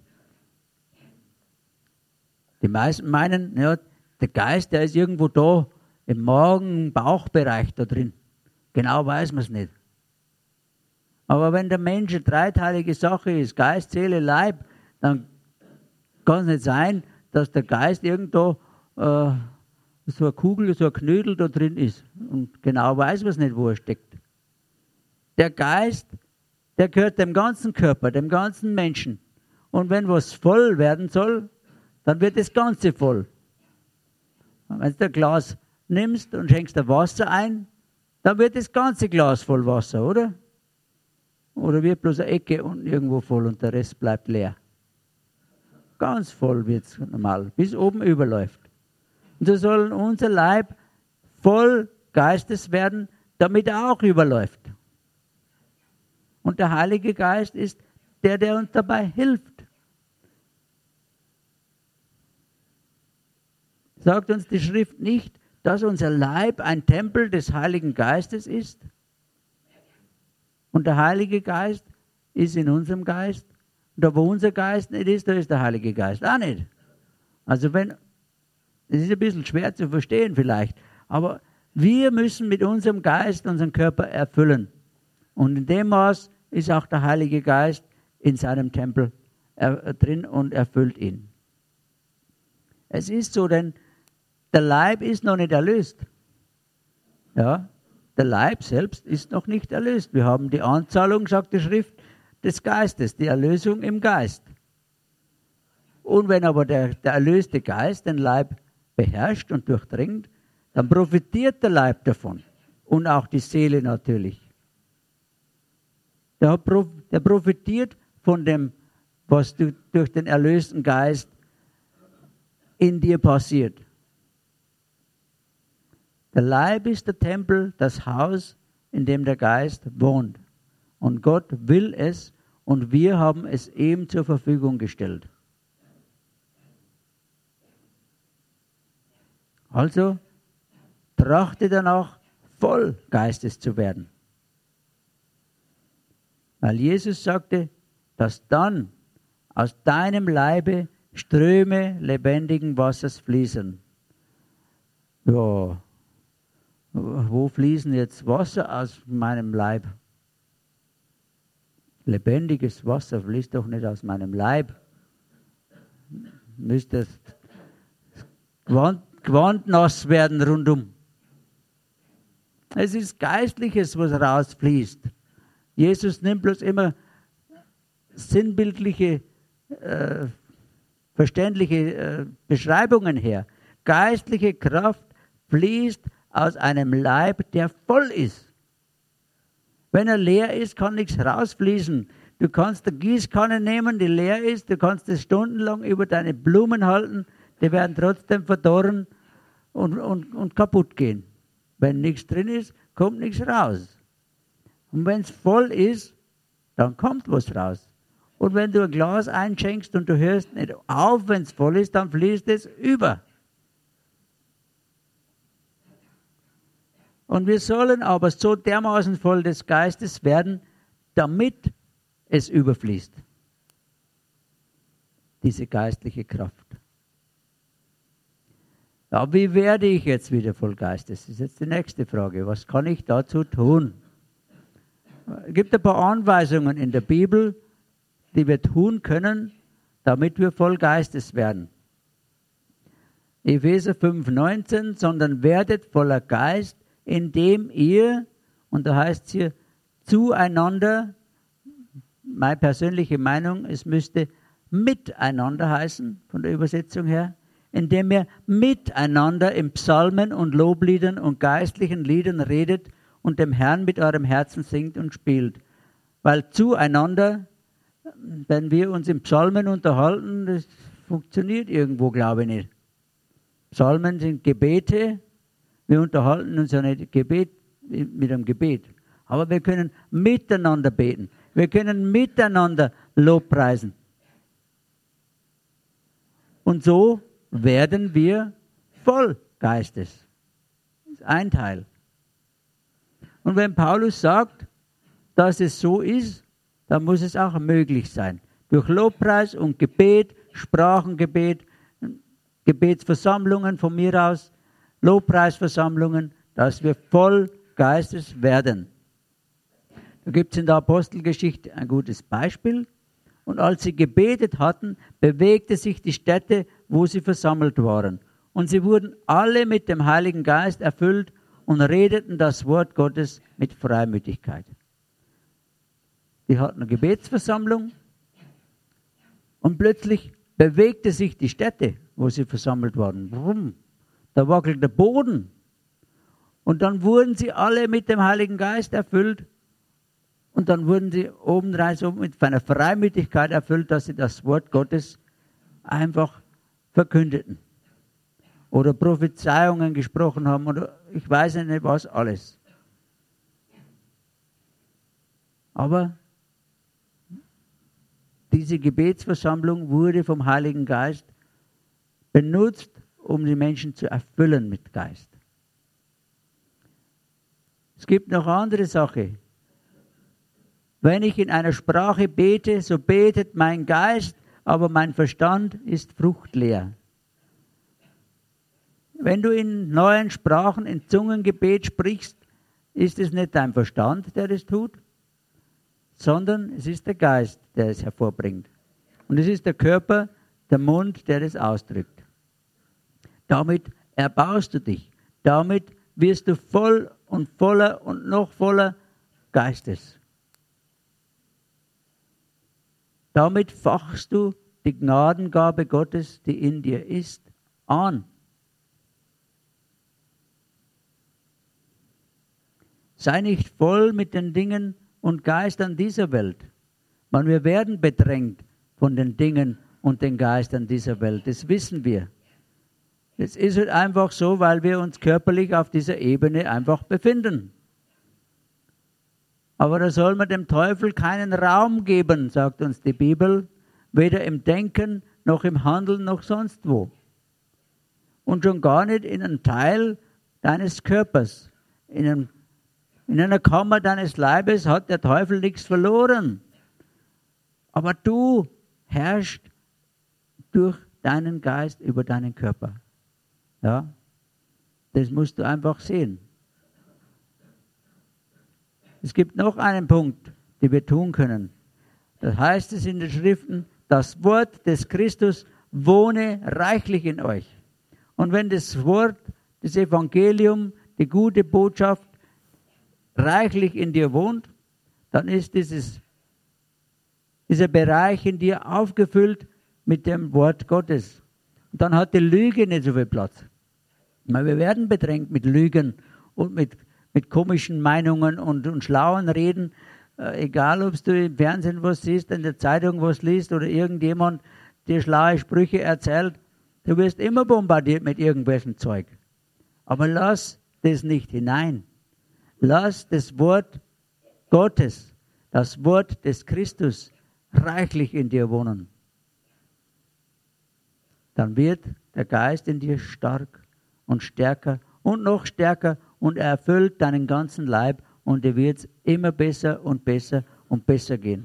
Die meisten meinen, ja, der Geist, der ist irgendwo da, im Magen-Bauchbereich da drin. Genau weiß man es nicht. Aber wenn der Mensch eine dreiteilige Sache ist, Geist, Seele, Leib, dann kann es nicht sein, dass der Geist irgendwo so eine Kugel, so ein Knödel da drin ist. Und genau weiß man es nicht, wo er steckt. Der Geist, der gehört dem ganzen Körper, dem ganzen Menschen. Und wenn was voll werden soll, dann wird das Ganze voll. Wenn du ein Glas nimmst und schenkst da Wasser ein, dann wird das ganze Glas voll Wasser, oder? Oder wird bloß eine Ecke unten irgendwo voll und der Rest bleibt leer. Ganz voll wird es normal, bis oben überläuft. Und so soll unser Leib voll Geistes werden, damit er auch überläuft. Und der Heilige Geist ist der, der uns dabei hilft. Sagt uns die Schrift nicht, dass unser Leib ein Tempel des Heiligen Geistes ist? Und der Heilige Geist ist in unserem Geist. Und da wo unser Geist nicht ist, da ist der Heilige Geist auch nicht. Also es ist ein bisschen schwer zu verstehen vielleicht, aber wir müssen mit unserem Geist unseren Körper erfüllen. Und in dem Maß ist auch der Heilige Geist in seinem Tempel drin und erfüllt ihn. Es ist so, denn der Leib ist noch nicht erlöst. Ja, der Leib selbst ist noch nicht erlöst. Wir haben die Anzahlung, sagt die Schrift, des Geistes, die Erlösung im Geist. Und wenn aber der erlöste Geist den Leib beherrscht und durchdringt, dann profitiert der Leib davon. Und auch die Seele natürlich. Der profitiert von dem, was durch den erlösten Geist in dir passiert. Der Leib ist der Tempel, das Haus, in dem der Geist wohnt. Und Gott will es und wir haben es ihm zur Verfügung gestellt. Also trachte danach, voll Geistes zu werden. Weil Jesus sagte, dass dann aus deinem Leibe Ströme lebendigen Wassers fließen. Ja, wo fließen jetzt Wasser aus meinem Leib? Lebendiges Wasser fließt doch nicht aus meinem Leib. Müsste das Gewand nass werden rundum. Es ist Geistliches, was rausfließt. Jesus nimmt bloß immer sinnbildliche, verständliche Beschreibungen her. Geistliche Kraft fließt aus einem Leib, der voll ist. Wenn er leer ist, kann nichts rausfließen. Du kannst eine Gießkanne nehmen, die leer ist, du kannst es stundenlang über deine Blumen halten, die werden trotzdem verdorren und kaputt gehen. Wenn nichts drin ist, kommt nichts raus. Und wenn es voll ist, dann kommt was raus. Und wenn du ein Glas einschenkst und du hörst nicht auf, wenn es voll ist, dann fließt es über. Und wir sollen aber so dermaßen voll des Geistes werden, damit es überfließt. Diese geistliche Kraft. Ja, wie werde ich jetzt wieder voll Geistes? Das ist jetzt die nächste Frage. Was kann ich dazu tun? Es gibt ein paar Anweisungen in der Bibel, die wir tun können, damit wir voll Geistes werden. Epheser 5,19, sondern werdet voller Geist, indem ihr, und da heißt es hier, zueinander, meine persönliche Meinung, es müsste miteinander heißen, von der Übersetzung her, indem ihr miteinander in Psalmen und Lobliedern und geistlichen Liedern redet und dem Herrn mit eurem Herzen singt und spielt. Weil zueinander, wenn wir uns in Psalmen unterhalten, das funktioniert irgendwo, glaube ich nicht. Psalmen sind Gebete. Wir unterhalten uns ja nicht mit einem Gebet. Aber wir können miteinander beten. Wir können miteinander Lobpreisen. Und so werden wir voll Geistes. Das ist ein Teil. Und wenn Paulus sagt, dass es so ist, dann muss es auch möglich sein. Durch Lobpreis und Gebet, Sprachengebet, Gebetsversammlungen von mir aus, Lobpreisversammlungen, dass wir voll Geistes werden. Da gibt es in der Apostelgeschichte ein gutes Beispiel. Und als sie gebetet hatten, bewegte sich die Stätte, wo sie versammelt waren. Und sie wurden alle mit dem Heiligen Geist erfüllt und redeten das Wort Gottes mit Freimütigkeit. Die hatten eine Gebetsversammlung und plötzlich bewegte sich die Stätte, wo sie versammelt waren. Da wackelt der Boden. Und dann wurden sie alle mit dem Heiligen Geist erfüllt. Und dann wurden sie obendrein so mit einer Freimütigkeit erfüllt, dass sie das Wort Gottes einfach verkündeten. Oder Prophezeiungen gesprochen haben oder ich weiß nicht was alles. Aber diese Gebetsversammlung wurde vom Heiligen Geist benutzt, um die Menschen zu erfüllen mit Geist. Es gibt noch eine andere Sache. Wenn ich in einer Sprache bete, so betet mein Geist, aber mein Verstand ist fruchtleer. Wenn du in neuen Sprachen, in Zungengebet sprichst, ist es nicht dein Verstand, der das tut, sondern es ist der Geist, der es hervorbringt. Und es ist der Körper, der Mund, der das ausdrückt. Damit erbaust du dich. Damit wirst du voll und voller und noch voller Geistes. Damit fachst du die Gnadengabe Gottes, die in dir ist, an. Sei nicht voll mit den Dingen und Geistern dieser Welt. Wir werden bedrängt von den Dingen und den Geistern dieser Welt. Das wissen wir. Es ist halt einfach so, weil wir uns körperlich auf dieser Ebene einfach befinden. Aber da soll man dem Teufel keinen Raum geben, sagt uns die Bibel, weder im Denken noch im Handeln noch sonst wo. Und schon gar nicht in einem Teil deines Körpers. In einer Kammer deines Leibes hat der Teufel nichts verloren. Aber du herrschst durch deinen Geist über deinen Körper. Ja, das musst du einfach sehen. Es gibt noch einen Punkt, den wir tun können. Das heißt es in den Schriften, das Wort des Christus wohne reichlich in euch. Und wenn das Wort, das Evangelium, die gute Botschaft reichlich in dir wohnt, dann ist dieser Bereich in dir aufgefüllt mit dem Wort Gottes. Und dann hat die Lüge nicht so viel Platz. Weil wir werden bedrängt mit Lügen und mit komischen Meinungen und schlauen Reden. Egal, ob du im Fernsehen was siehst, in der Zeitung was liest oder irgendjemand dir schlaue Sprüche erzählt. Du wirst immer bombardiert mit irgendwelchem Zeug. Aber lass das nicht hinein. Lass das Wort Gottes, das Wort des Christus reichlich in dir wohnen. Dann wird der Geist in dir stark und stärker und noch stärker und er erfüllt deinen ganzen Leib und dir wird es immer besser und besser und besser gehen.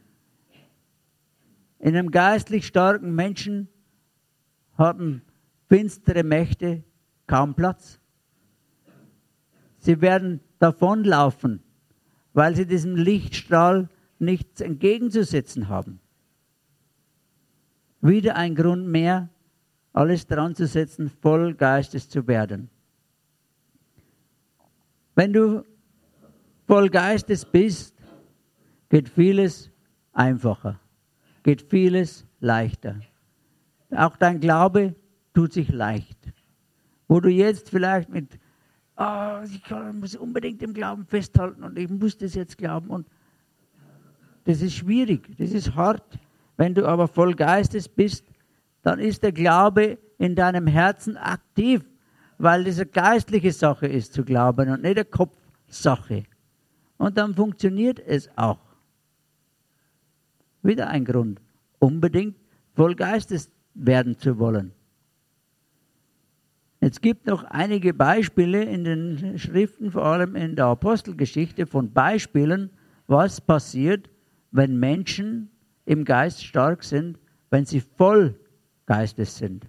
In einem geistlich starken Menschen haben finstere Mächte kaum Platz. Sie werden davonlaufen, weil sie diesem Lichtstrahl nichts entgegenzusetzen haben. Wieder ein Grund mehr, alles dran zu setzen, voll Geistes zu werden. Wenn du voll Geistes bist, geht vieles einfacher, geht vieles leichter. Auch dein Glaube tut sich leicht. Wo du jetzt vielleicht mit, ich muss unbedingt im Glauben festhalten und ich muss das jetzt glauben. Und das ist schwierig, das ist hart. Wenn du aber voll Geistes bist, dann ist der Glaube in deinem Herzen aktiv, weil das eine geistliche Sache ist zu glauben und nicht eine Kopfsache. Und dann funktioniert es auch. Wieder ein Grund, unbedingt voll Geistes werden zu wollen. Es gibt noch einige Beispiele in den Schriften, vor allem in der Apostelgeschichte, von Beispielen, was passiert, wenn Menschen im Geist stark sind, wenn sie voll Geistes sind.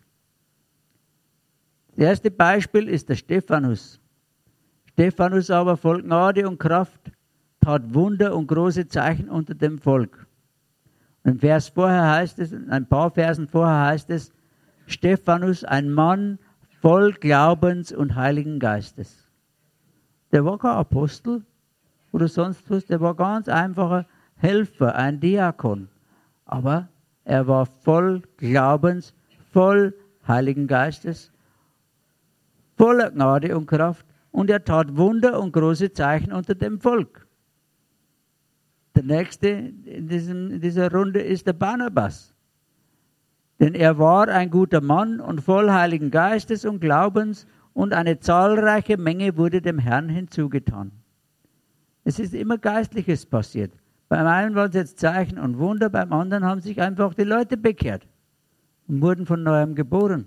Das erste Beispiel ist der Stephanus. Stephanus aber voll Gnade und Kraft tat Wunder und große Zeichen unter dem Volk. Und im Vers vorher heißt es, ein paar Versen vorher heißt es, Stephanus, ein Mann voll Glaubens und Heiligen Geistes. Der war kein Apostel oder sonst was, der war ganz einfacher Helfer, ein Diakon. Aber er war voll Glaubens, voll Heiligen Geistes, voller Gnade und Kraft und er tat Wunder und große Zeichen unter dem Volk. Der nächste in dieser Runde ist der Barnabas. Denn er war ein guter Mann und voll Heiligen Geistes und Glaubens, und eine zahlreiche Menge wurde dem Herrn hinzugetan. Es ist immer Geistliches passiert. Beim einen waren es jetzt Zeichen und Wunder, beim anderen haben sich einfach die Leute bekehrt und wurden von neuem geboren.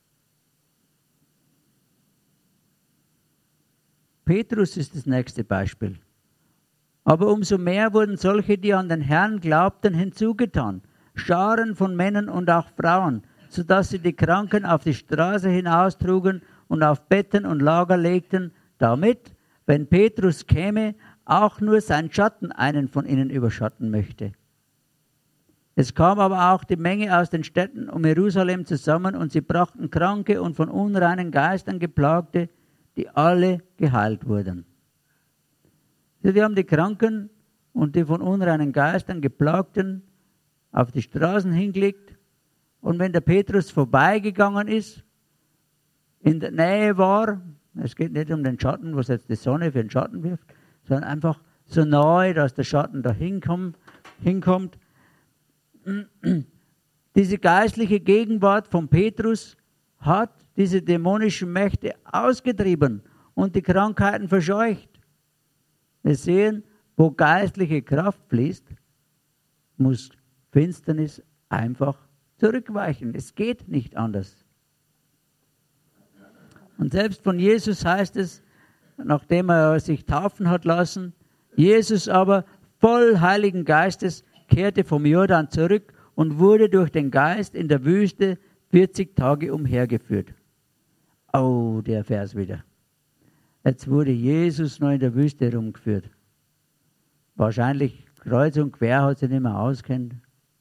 Petrus ist das nächste Beispiel. Aber umso mehr wurden solche, die an den Herrn glaubten, hinzugetan. Scharen von Männern und auch Frauen, sodass sie die Kranken auf die Straße hinaustrugen und auf Betten und Lager legten, damit, wenn Petrus käme, auch nur sein Schatten einen von ihnen überschatten möchte. Es kam aber auch die Menge aus den Städten um Jerusalem zusammen, und sie brachten Kranke und von unreinen Geistern Geplagte, die alle geheilt wurden. Sie haben die Kranken und die von unreinen Geistern Geplagten auf die Straßen hingelegt, und wenn der Petrus vorbeigegangen ist, in der Nähe war, es geht nicht um den Schatten, was jetzt die Sonne für den Schatten wirft, sondern einfach so nahe, dass der Schatten da hinkommt. Diese geistliche Gegenwart von Petrus hat diese dämonischen Mächte ausgetrieben und die Krankheiten verscheucht. Wir sehen, wo geistliche Kraft fließt, muss Finsternis einfach zurückweichen. Es geht nicht anders. Und selbst von Jesus heißt es, nachdem er sich taufen hat lassen, Jesus aber voll Heiligen Geistes kehrte vom Jordan zurück und wurde durch den Geist in der Wüste 40 Tage umhergeführt. Oh, der Vers wieder. Jetzt wurde Jesus noch in der Wüste rumgeführt. Wahrscheinlich kreuz und quer hat sich nicht mehr auskennt.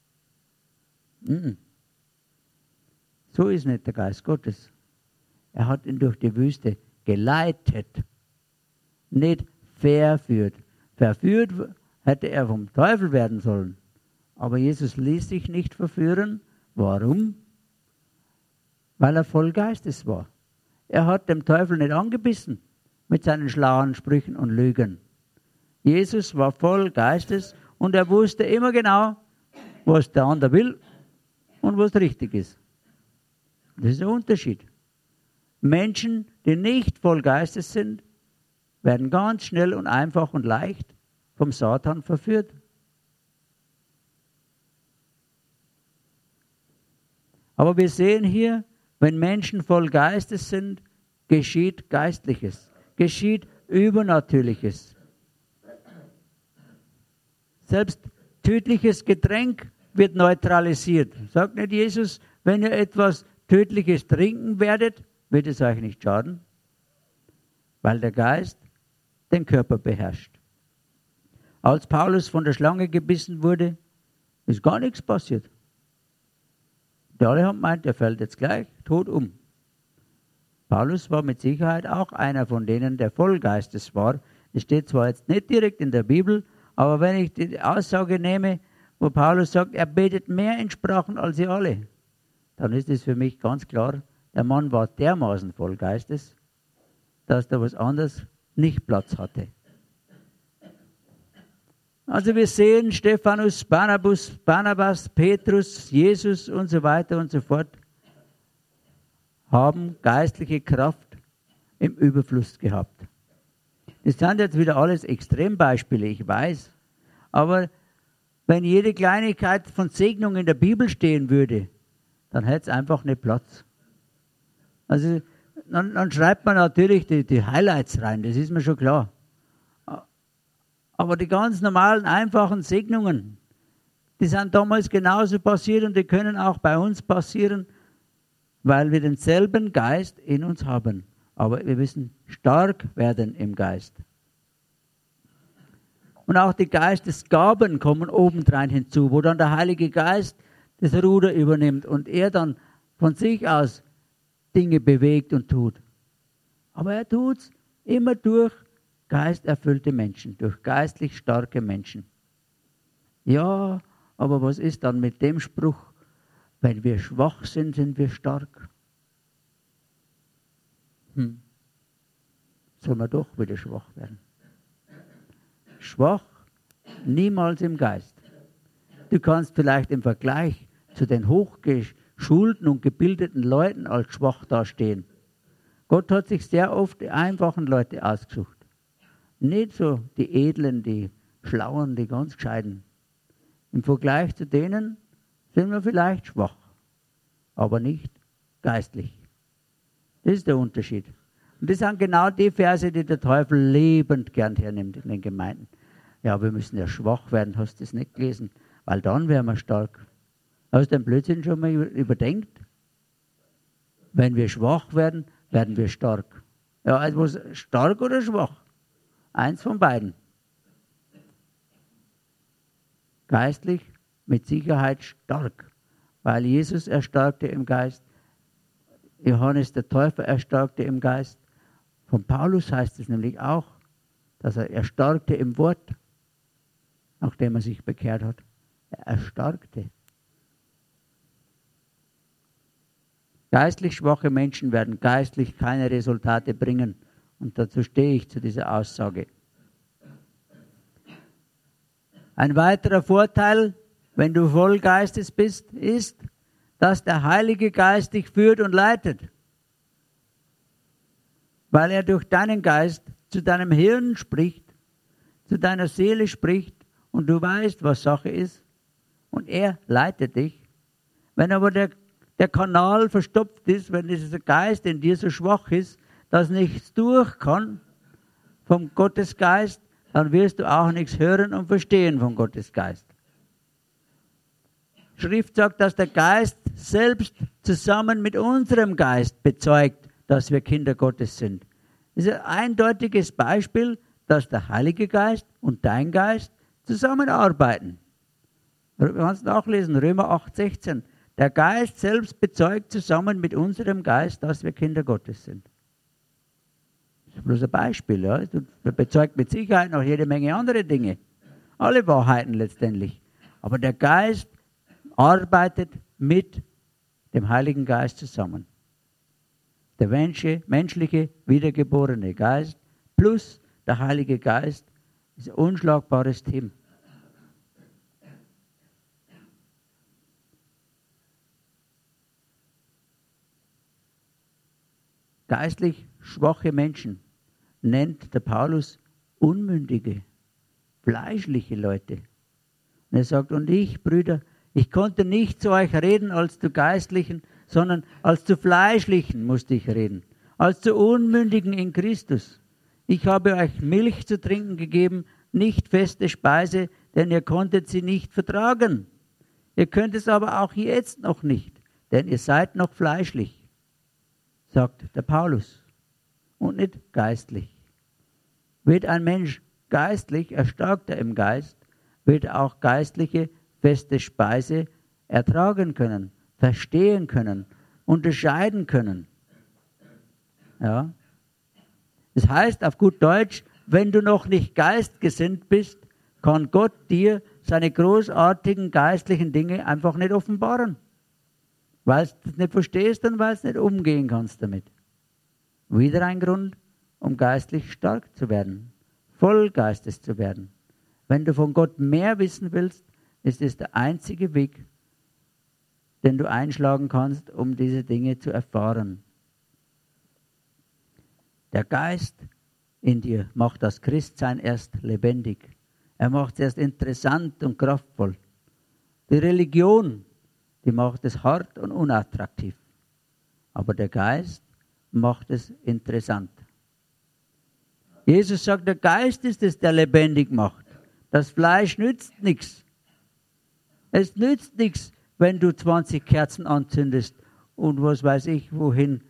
So ist nicht der Geist Gottes. Er hat ihn durch die Wüste geleitet, nicht verführt. Verführt hätte er vom Teufel werden sollen. Aber Jesus ließ sich nicht verführen. Warum? Weil er voll Geistes war. Er hat dem Teufel nicht angebissen mit seinen schlauen Sprüchen und Lügen. Jesus war voll Geistes und er wusste immer genau, was der andere will und was richtig ist. Das ist ein Unterschied. Menschen, die nicht voll Geistes sind, werden ganz schnell und einfach und leicht vom Satan verführt. Aber wir sehen hier, wenn Menschen voll Geistes sind, geschieht Geistliches, geschieht Übernatürliches. Selbst tödliches Getränk wird neutralisiert. Sagt nicht Jesus, wenn ihr etwas Tödliches trinken werdet, wird es euch nicht schaden, weil der Geist den Körper beherrscht. Als Paulus von der Schlange gebissen wurde, ist gar nichts passiert. Die alle haben gemeint, er fällt jetzt gleich tot um. Paulus war mit Sicherheit auch einer von denen, der voll Geistes war. Es steht zwar jetzt nicht direkt in der Bibel, aber wenn ich die Aussage nehme, wo Paulus sagt, er betet mehr in Sprachen als sie alle, dann ist es für mich ganz klar, der Mann war dermaßen voll Geistes, dass da was anderes nicht Platz hatte. Also wir sehen Stephanus, Barnabas, Petrus, Jesus und so weiter und so fort haben geistliche Kraft im Überfluss gehabt. Das sind jetzt wieder alles Extrembeispiele, ich weiß. Aber wenn jede Kleinigkeit von Segnung in der Bibel stehen würde, dann hätte es einfach nicht Platz. Also dann schreibt man natürlich die Highlights rein, das ist mir schon klar. Aber die ganz normalen, einfachen Segnungen, die sind damals genauso passiert und die können auch bei uns passieren, weil wir denselben Geist in uns haben. Aber wir müssen stark werden im Geist. Und auch die Geistesgaben kommen obendrein hinzu, wo dann der Heilige Geist das Ruder übernimmt und er dann von sich aus Dinge bewegt und tut. Aber er tut es immer durch geisterfüllte Menschen, durch geistlich starke Menschen. Ja, aber was ist dann mit dem Spruch, wenn wir schwach sind, sind wir stark? So soll man doch wieder schwach werden. Schwach, niemals im Geist. Du kannst vielleicht im Vergleich zu den hochgeschulten und gebildeten Leuten als schwach dastehen. Gott hat sich sehr oft die einfachen Leute ausgesucht. Nicht so die Edlen, die Schlauen, die ganz Gescheiten. Im Vergleich zu denen sind wir vielleicht schwach, aber nicht geistlich. Das ist der Unterschied. Und das sind genau die Verse, die der Teufel lebend gern hernimmt in den Gemeinden. Ja, wir müssen ja schwach werden, hast du das nicht gelesen? Weil dann wären wir stark. Hast du den Blödsinn schon mal überdenkt? Wenn wir schwach werden, werden wir stark. Ja, also stark oder schwach? Eins von beiden. Geistlich mit Sicherheit stark, weil Jesus erstarkte im Geist, Johannes der Täufer erstarkte im Geist. Von Paulus heißt es nämlich auch, dass er erstarkte im Wort, nachdem er sich bekehrt hat. Er erstarkte. Geistlich schwache Menschen werden geistlich keine Resultate bringen. Und dazu stehe ich zu dieser Aussage. Ein weiterer Vorteil, wenn du voll Geistes bist, ist, dass der Heilige Geist dich führt und leitet. Weil er durch deinen Geist zu deinem Hirn spricht, zu deiner Seele spricht und du weißt, was Sache ist. Und er leitet dich. Wenn aber der Kanal verstopft ist, wenn dieser Geist in dir so schwach ist, dass nichts durch kann vom Gottesgeist, dann wirst du auch nichts hören und verstehen vom Gottesgeist. Die Schrift sagt, dass der Geist selbst zusammen mit unserem Geist bezeugt, dass wir Kinder Gottes sind. Das ist ein eindeutiges Beispiel, dass der Heilige Geist und dein Geist zusammenarbeiten. Du kannst nachlesen, Römer 8,16. Der Geist selbst bezeugt zusammen mit unserem Geist, dass wir Kinder Gottes sind. Das ist bloß ein Beispiel. Ja? Er bezeugt mit Sicherheit noch jede Menge andere Dinge. Alle Wahrheiten letztendlich. Aber der Geist arbeitet mit dem Heiligen Geist zusammen. Der menschliche, wiedergeborene Geist plus der Heilige Geist ist ein unschlagbares Team. Geistlich schwache Menschen nennt der Paulus unmündige, fleischliche Leute. Und er sagt, und ich, Brüder, ich konnte nicht zu euch reden als zu Geistlichen, sondern als zu Fleischlichen musste ich reden, als zu Unmündigen in Christus. Ich habe euch Milch zu trinken gegeben, nicht feste Speise, denn ihr konntet sie nicht vertragen. Ihr könnt es aber auch jetzt noch nicht, denn ihr seid noch fleischlich, sagt der Paulus, und nicht geistlich. Wird ein Mensch geistlich, erstarkt er im Geist, wird er auch geistliche, feste Speise ertragen können, verstehen können, unterscheiden können. Ja. Das heißt auf gut Deutsch, wenn du noch nicht geistgesinnt bist, kann Gott dir seine großartigen geistlichen Dinge einfach nicht offenbaren. Weil du es nicht verstehst und weil du nicht umgehen kannst damit. Wieder ein Grund, um geistlich stark zu werden, voll Geistes zu werden. Wenn du von Gott mehr wissen willst, ist es der einzige Weg, den du einschlagen kannst, um diese Dinge zu erfahren. Der Geist in dir macht das Christsein erst lebendig. Er macht es erst interessant und kraftvoll. Die Religion, die macht es hart und unattraktiv. Aber der Geist macht es interessant. Jesus sagt, der Geist ist es, der lebendig macht. Das Fleisch nützt nichts. Es nützt nichts, wenn du 20 Kerzen anzündest und was weiß ich, wohin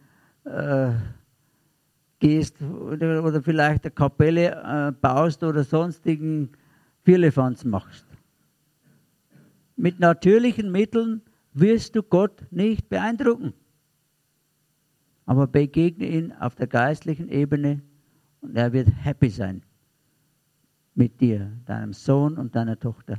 gehst oder vielleicht eine Kapelle baust oder sonstigen Firlefanz machst. Mit natürlichen Mitteln wirst du Gott nicht beeindrucken. Aber begegne ihn auf der geistlichen Ebene und er wird happy sein mit dir, deinem Sohn und deiner Tochter.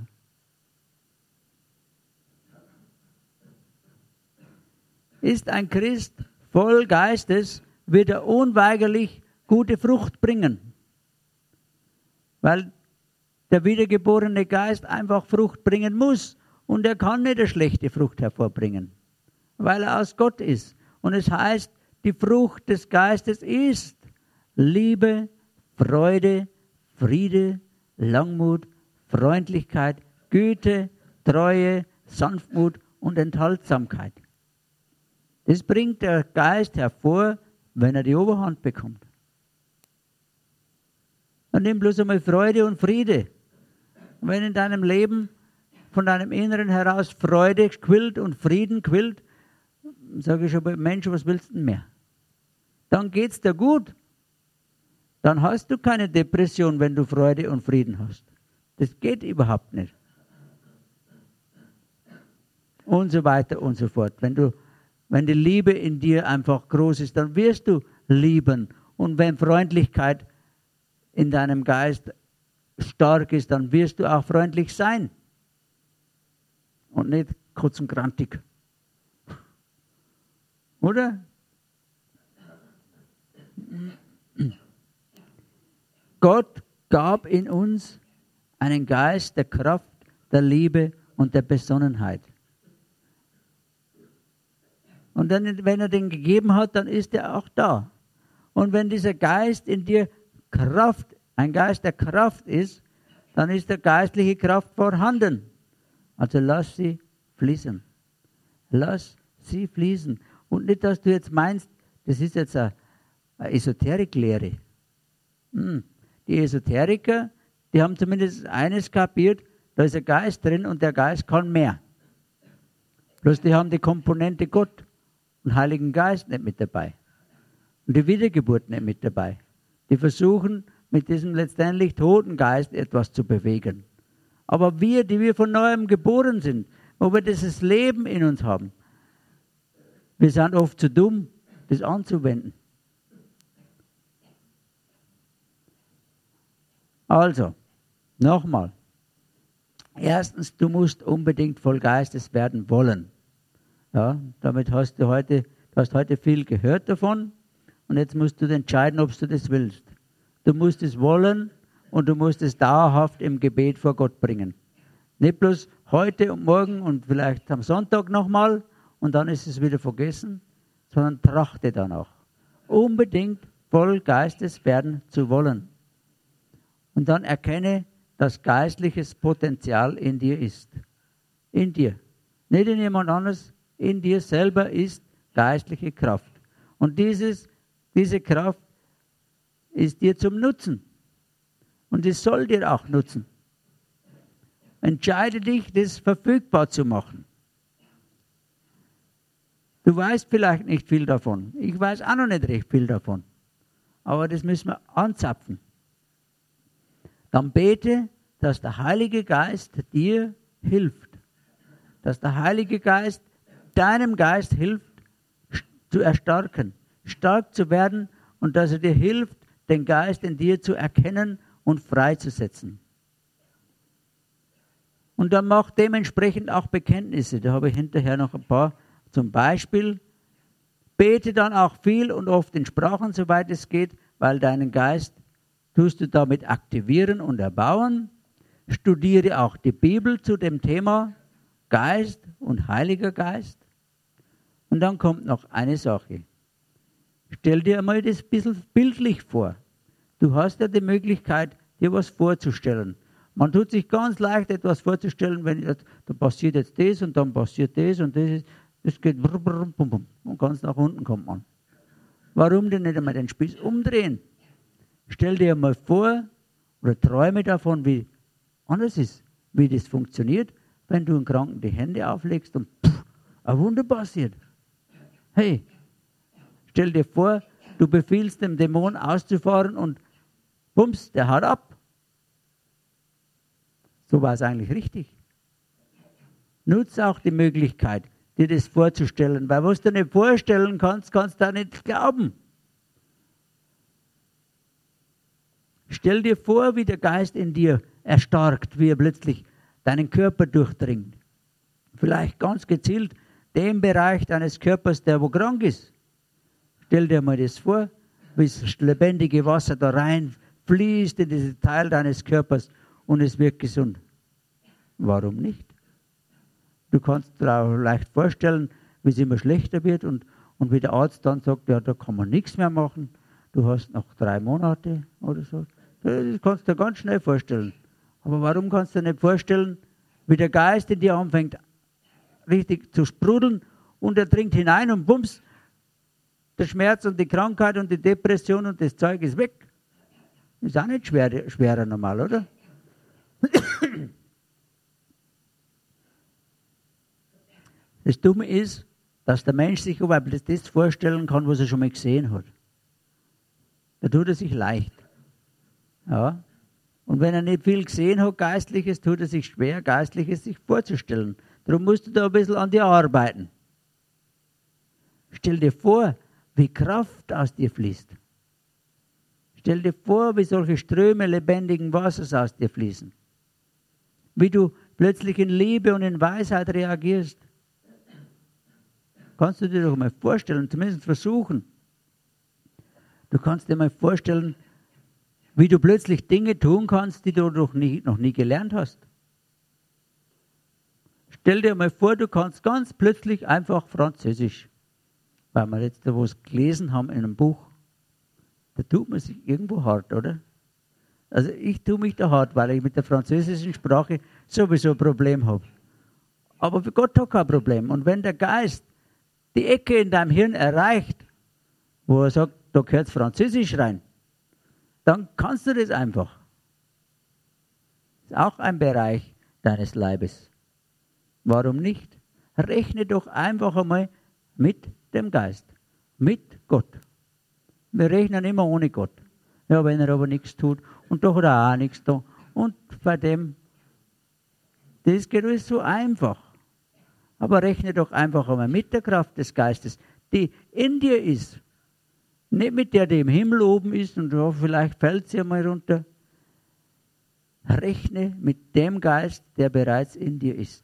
Ist ein Christ voll Geistes, wird er unweigerlich gute Frucht bringen. Weil der wiedergeborene Geist einfach Frucht bringen muss. Und er kann nicht eine schlechte Frucht hervorbringen, weil er aus Gott ist. Und es heißt, die Frucht des Geistes ist Liebe, Freude, Friede, Langmut, Freundlichkeit, Güte, Treue, Sanftmut und Enthaltsamkeit. Das bringt der Geist hervor, wenn er die Oberhand bekommt. Und nimm bloß einmal Freude und Friede. Und wenn in deinem Leben von deinem Inneren heraus Freude quillt und Frieden quillt, sage ich aber, Mensch, was willst du denn mehr? Dann geht's dir gut. Dann hast du keine Depression, wenn du Freude und Frieden hast. Das geht überhaupt nicht. Und so weiter und so fort. Wenn die Liebe in dir einfach groß ist, dann wirst du lieben. Und wenn Freundlichkeit in deinem Geist stark ist, dann wirst du auch freundlich sein. Und nicht kurz und grantig. Oder? Gott gab in uns einen Geist der Kraft, der Liebe und der Besonnenheit. Und dann, wenn er den gegeben hat, dann ist er auch da. Und wenn dieser Geist in dir Kraft, ein Geist der Kraft ist, dann ist der geistliche Kraft vorhanden. Also lass sie fließen. Lass sie fließen. Und nicht, dass du jetzt meinst, das ist jetzt eine Esoteriklehre. Die Esoteriker, die haben zumindest eines kapiert, da ist ein Geist drin und der Geist kann mehr. Bloß die haben die Komponente Gott und Heiligen Geist nicht mit dabei. Und die Wiedergeburt nicht mit dabei. Die versuchen, mit diesem letztendlich toten Geist etwas zu bewegen. Aber wir, die wir von Neuem geboren sind, wo wir dieses Leben in uns haben, wir sind oft zu dumm, das anzuwenden. Also, nochmal. Erstens, du musst unbedingt voll Geistes werden wollen. Ja, damit hast du hast heute viel gehört davon und jetzt musst du entscheiden, ob du das willst. Du musst es wollen und du musst es dauerhaft im Gebet vor Gott bringen. Nicht bloß heute und morgen und vielleicht am Sonntag nochmal und dann ist es wieder vergessen, sondern trachte danach. Unbedingt voll Geistes werden zu wollen. Und dann erkenne, dass geistliches Potenzial in dir ist. In dir. Nicht in jemand anderes, in dir selber ist geistliche Kraft. Und diese Kraft ist dir zum Nutzen. Und es soll dir auch nutzen. Entscheide dich, das verfügbar zu machen. Du weißt vielleicht nicht viel davon. Ich weiß auch noch nicht recht viel davon. Aber das müssen wir anzapfen. Dann bete, dass der Heilige Geist dir hilft. Dass der Heilige Geist deinem Geist hilft, zu erstarken, stark zu werden und dass er dir hilft, den Geist in dir zu erkennen und freizusetzen. Und dann mach dementsprechend auch Bekenntnisse. Da habe ich hinterher noch ein paar. Zum Beispiel, bete dann auch viel und oft in Sprachen, soweit es geht, weil deinen Geist tust du damit aktivieren und erbauen. Studiere auch die Bibel zu dem Thema Geist und Heiliger Geist. Und dann kommt noch eine Sache. Stell dir einmal das ein bisschen bildlich vor. Du hast ja die Möglichkeit, dir was vorzustellen. Man tut sich ganz leicht etwas vorzustellen, wenn da passiert jetzt das und dann passiert das und das geht brr, brr, bum, bum, und ganz nach unten kommt man. Warum denn nicht einmal den Spieß umdrehen? Stell dir mal vor oder träume davon, wie anders ist, wie das funktioniert, wenn du einen Kranken die Hände auflegst und ein Wunder passiert. Hey, stell dir vor, du befiehlst dem Dämon auszufahren und bums, der haut ab. So war es eigentlich richtig. Nutze auch die Möglichkeit, dir das vorzustellen, weil was du nicht vorstellen kannst, kannst du auch nicht glauben. Stell dir vor, wie der Geist in dir erstarkt, wie er plötzlich deinen Körper durchdringt. Vielleicht ganz gezielt den Bereich deines Körpers, der wo krank ist. Stell dir mal das vor, wie das lebendige Wasser da rein fließt in diesen Teil deines Körpers und es wird gesund. Warum nicht? Du kannst dir auch leicht vorstellen, wie es immer schlechter wird und wie der Arzt dann sagt, ja, da kann man nichts mehr machen. Du hast noch 3 Monate oder so. Das kannst du dir ganz schnell vorstellen. Aber warum kannst du dir nicht vorstellen, wie der Geist in dir anfängt, richtig zu sprudeln und er dringt hinein und bums, der Schmerz und die Krankheit und die Depression und das Zeug ist weg. Ist auch nicht schwerer normal, oder? Das Dumme ist, dass der Mensch sich überhaupt das vorstellen kann, was er schon mal gesehen hat. Da tut er sich leicht. Ja. Und wenn er nicht viel gesehen hat, Geistliches, tut er sich schwer, Geistliches sich vorzustellen. Darum musst du da ein bisschen an dir arbeiten. Stell dir vor, wie Kraft aus dir fließt. Stell dir vor, wie solche Ströme lebendigen Wassers aus dir fließen. Wie du plötzlich in Liebe und in Weisheit reagierst. Kannst du dir doch mal vorstellen, zumindest versuchen. Du kannst dir mal vorstellen, wie du plötzlich Dinge tun kannst, die du noch nie gelernt hast. Stell dir mal vor, du kannst ganz plötzlich einfach Französisch. Weil wir jetzt da was gelesen haben in einem Buch. Da tut man sich irgendwo hart, oder? Also ich tue mich da hart, weil ich mit der französischen Sprache sowieso ein Problem habe. Aber für Gott hat kein Problem. Und wenn der Geist die Ecke in deinem Hirn erreicht, wo er sagt, da gehört Französisch rein, dann kannst du das einfach. Das ist auch ein Bereich deines Leibes. Warum nicht? Rechne doch einfach einmal mit dem Geist, mit Gott. Wir rechnen immer ohne Gott. Ja, wenn er aber nichts tut und doch hat er auch nichts da. Und bei dem, das geht alles so einfach. Aber rechne doch einfach einmal mit der Kraft des Geistes, die in dir ist. Nicht mit der, die im Himmel oben ist und ja, vielleicht fällt sie einmal runter. Rechne mit dem Geist, der bereits in dir ist.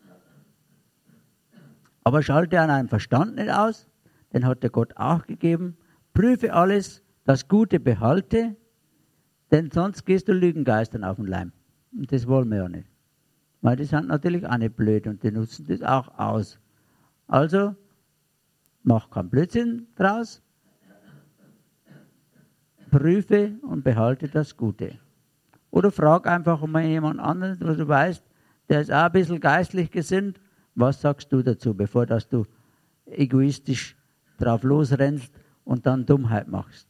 Aber schalte an deinen Verstand nicht aus, den hat der Gott auch gegeben. Prüfe alles, das Gute behalte, denn sonst gehst du Lügengeistern auf den Leim. Und das wollen wir ja nicht. Weil die sind natürlich auch nicht blöd und die nutzen das auch aus. Also, mach keinen Blödsinn draus. Prüfe und behalte das Gute. Oder frag einfach mal jemand anderen, was du weißt, der ist auch ein bisschen geistlich gesinnt. Was sagst du dazu, bevor dass du egoistisch drauf losrennst und dann Dummheit machst?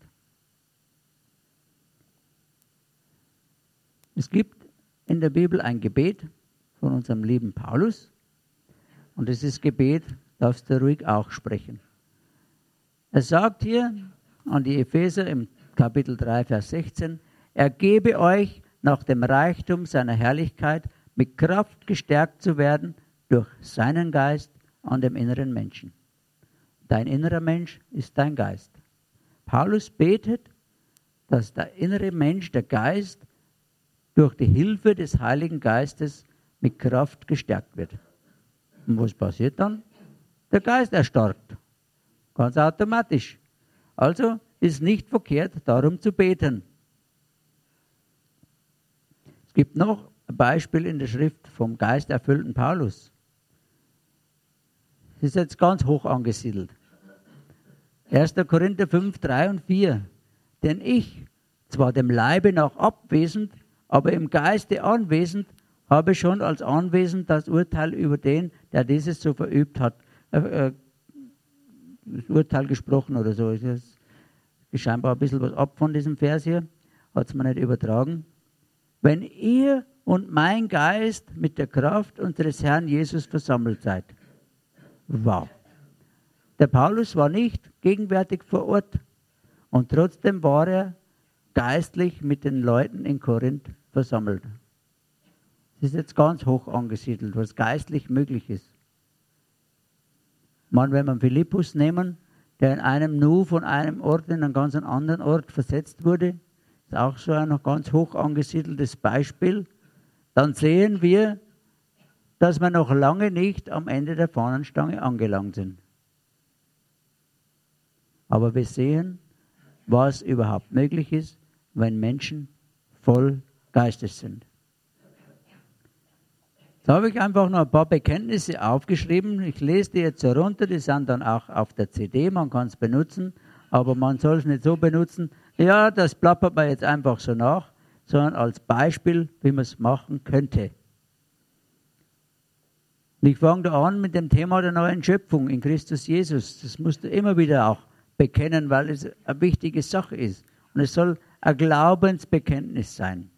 Es gibt in der Bibel ein Gebet von unserem lieben Paulus. Und dieses Gebet darfst du ruhig auch sprechen. Er sagt hier an die Epheser im Kapitel 3, Vers 16, er gebe euch nach dem Reichtum seiner Herrlichkeit mit Kraft gestärkt zu werden durch seinen Geist an dem inneren Menschen. Dein innerer Mensch ist dein Geist. Paulus betet, dass der innere Mensch, der Geist, durch die Hilfe des Heiligen Geistes mit Kraft gestärkt wird. Und was passiert dann? Der Geist erstarkt. Ganz automatisch. Also ist nicht verkehrt, darum zu beten. Es gibt noch ein Beispiel in der Schrift vom geisterfüllten Paulus. Es ist jetzt ganz hoch angesiedelt. 1. Korinther 5, 3 und 4. Denn ich, zwar dem Leibe nach abwesend, aber im Geiste anwesend, habe schon als anwesend das Urteil über den, der dieses so verübt hat, das Urteil gesprochen oder so. Es ist scheinbar ein bisschen was ab von diesem Vers hier, hat es mir nicht übertragen. Wenn ihr und mein Geist mit der Kraft unseres Herrn Jesus versammelt seid. Wow. Der Paulus war nicht gegenwärtig vor Ort und trotzdem war er geistlich mit den Leuten in Korinth versammelt. Das ist jetzt ganz hoch angesiedelt, was geistlich möglich ist. Wenn wir Philippus nehmen, der in einem Nu von einem Ort in einen ganz anderen Ort versetzt wurde, ist auch so ein noch ganz hoch angesiedeltes Beispiel, dann sehen wir, dass wir noch lange nicht am Ende der Fahnenstange angelangt sind. Aber wir sehen, was überhaupt möglich ist, wenn Menschen voll Geistes sind. Da habe ich einfach noch ein paar Bekenntnisse aufgeschrieben. Ich lese die jetzt herunter, die sind dann auch auf der CD, man kann es benutzen, aber man soll es nicht so benutzen, ja, das plappert man jetzt einfach so nach, sondern als Beispiel, wie man es machen könnte. Und ich fange da an mit dem Thema der neuen Schöpfung in Christus Jesus. Das musst du immer wieder auch bekennen, weil es eine wichtige Sache ist. Und es soll ein Glaubensbekenntnis sein.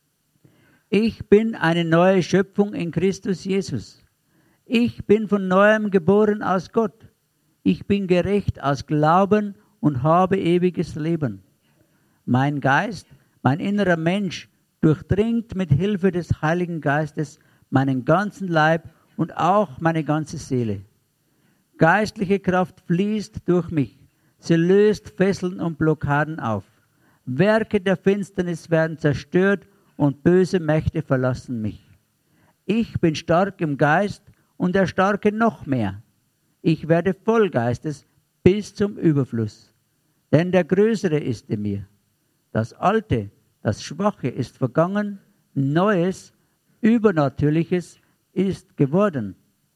Ich bin eine neue Schöpfung in Christus Jesus. Ich bin von neuem geboren aus Gott. Ich bin gerecht aus Glauben und habe ewiges Leben. Mein Geist, mein innerer Mensch durchdringt mit Hilfe des Heiligen Geistes meinen ganzen Leib und auch meine ganze Seele. Geistliche Kraft fließt durch mich. Sie löst Fesseln und Blockaden auf. Werke der Finsternis werden zerstört und böse Mächte verlassen mich. Ich bin stark im Geist und erstarke noch mehr. Ich werde voll Geistes bis zum Überfluss. Denn der Größere ist in mir. Das Alte, das Schwache ist vergangen, Neues, Übernatürliches ist geworden.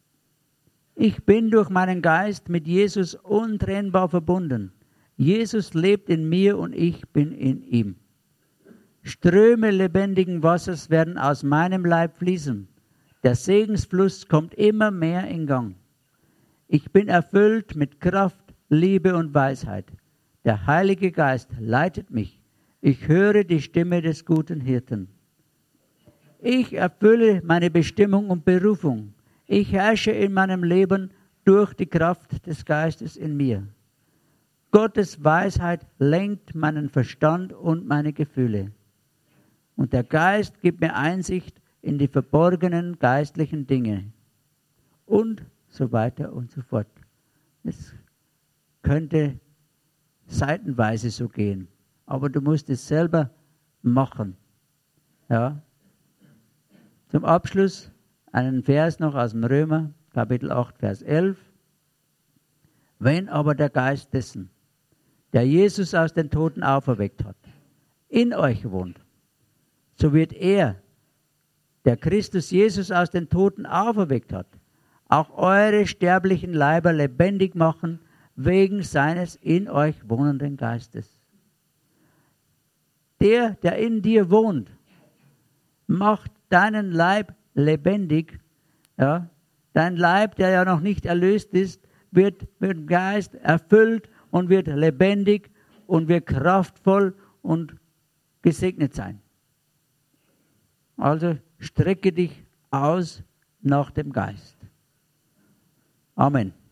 Ich bin durch meinen Geist mit Jesus untrennbar verbunden. Jesus lebt in mir und ich bin in ihm. Ströme lebendigen Wassers werden aus meinem Leib fließen. Der Segensfluss kommt immer mehr in Gang. Ich bin erfüllt mit Kraft, Liebe und Weisheit. Der Heilige Geist leitet mich. Ich höre die Stimme des guten Hirten. Ich erfülle meine Bestimmung und Berufung. Ich herrsche in meinem Leben durch die Kraft des Geistes in mir. Gottes Weisheit lenkt meinen Verstand und meine Gefühle. Und der Geist gibt mir Einsicht in die verborgenen geistlichen Dinge. Und so weiter und so fort. Es könnte seitenweise so gehen. Aber du musst es selber machen. Ja. Zum Abschluss einen Vers noch aus dem Römer, Kapitel 8, Vers 11. Wenn aber der Geist dessen, der Jesus aus den Toten auferweckt hat, in euch wohnt, so wird er, der Christus Jesus aus den Toten auferweckt hat, auch eure sterblichen Leiber lebendig machen, wegen seines in euch wohnenden Geistes. Der in dir wohnt, macht deinen Leib lebendig. Ja? Dein Leib, der ja noch nicht erlöst ist, wird mit dem Geist erfüllt und wird lebendig und wird kraftvoll und gesegnet sein. Also strecke dich aus nach dem Geist. Amen.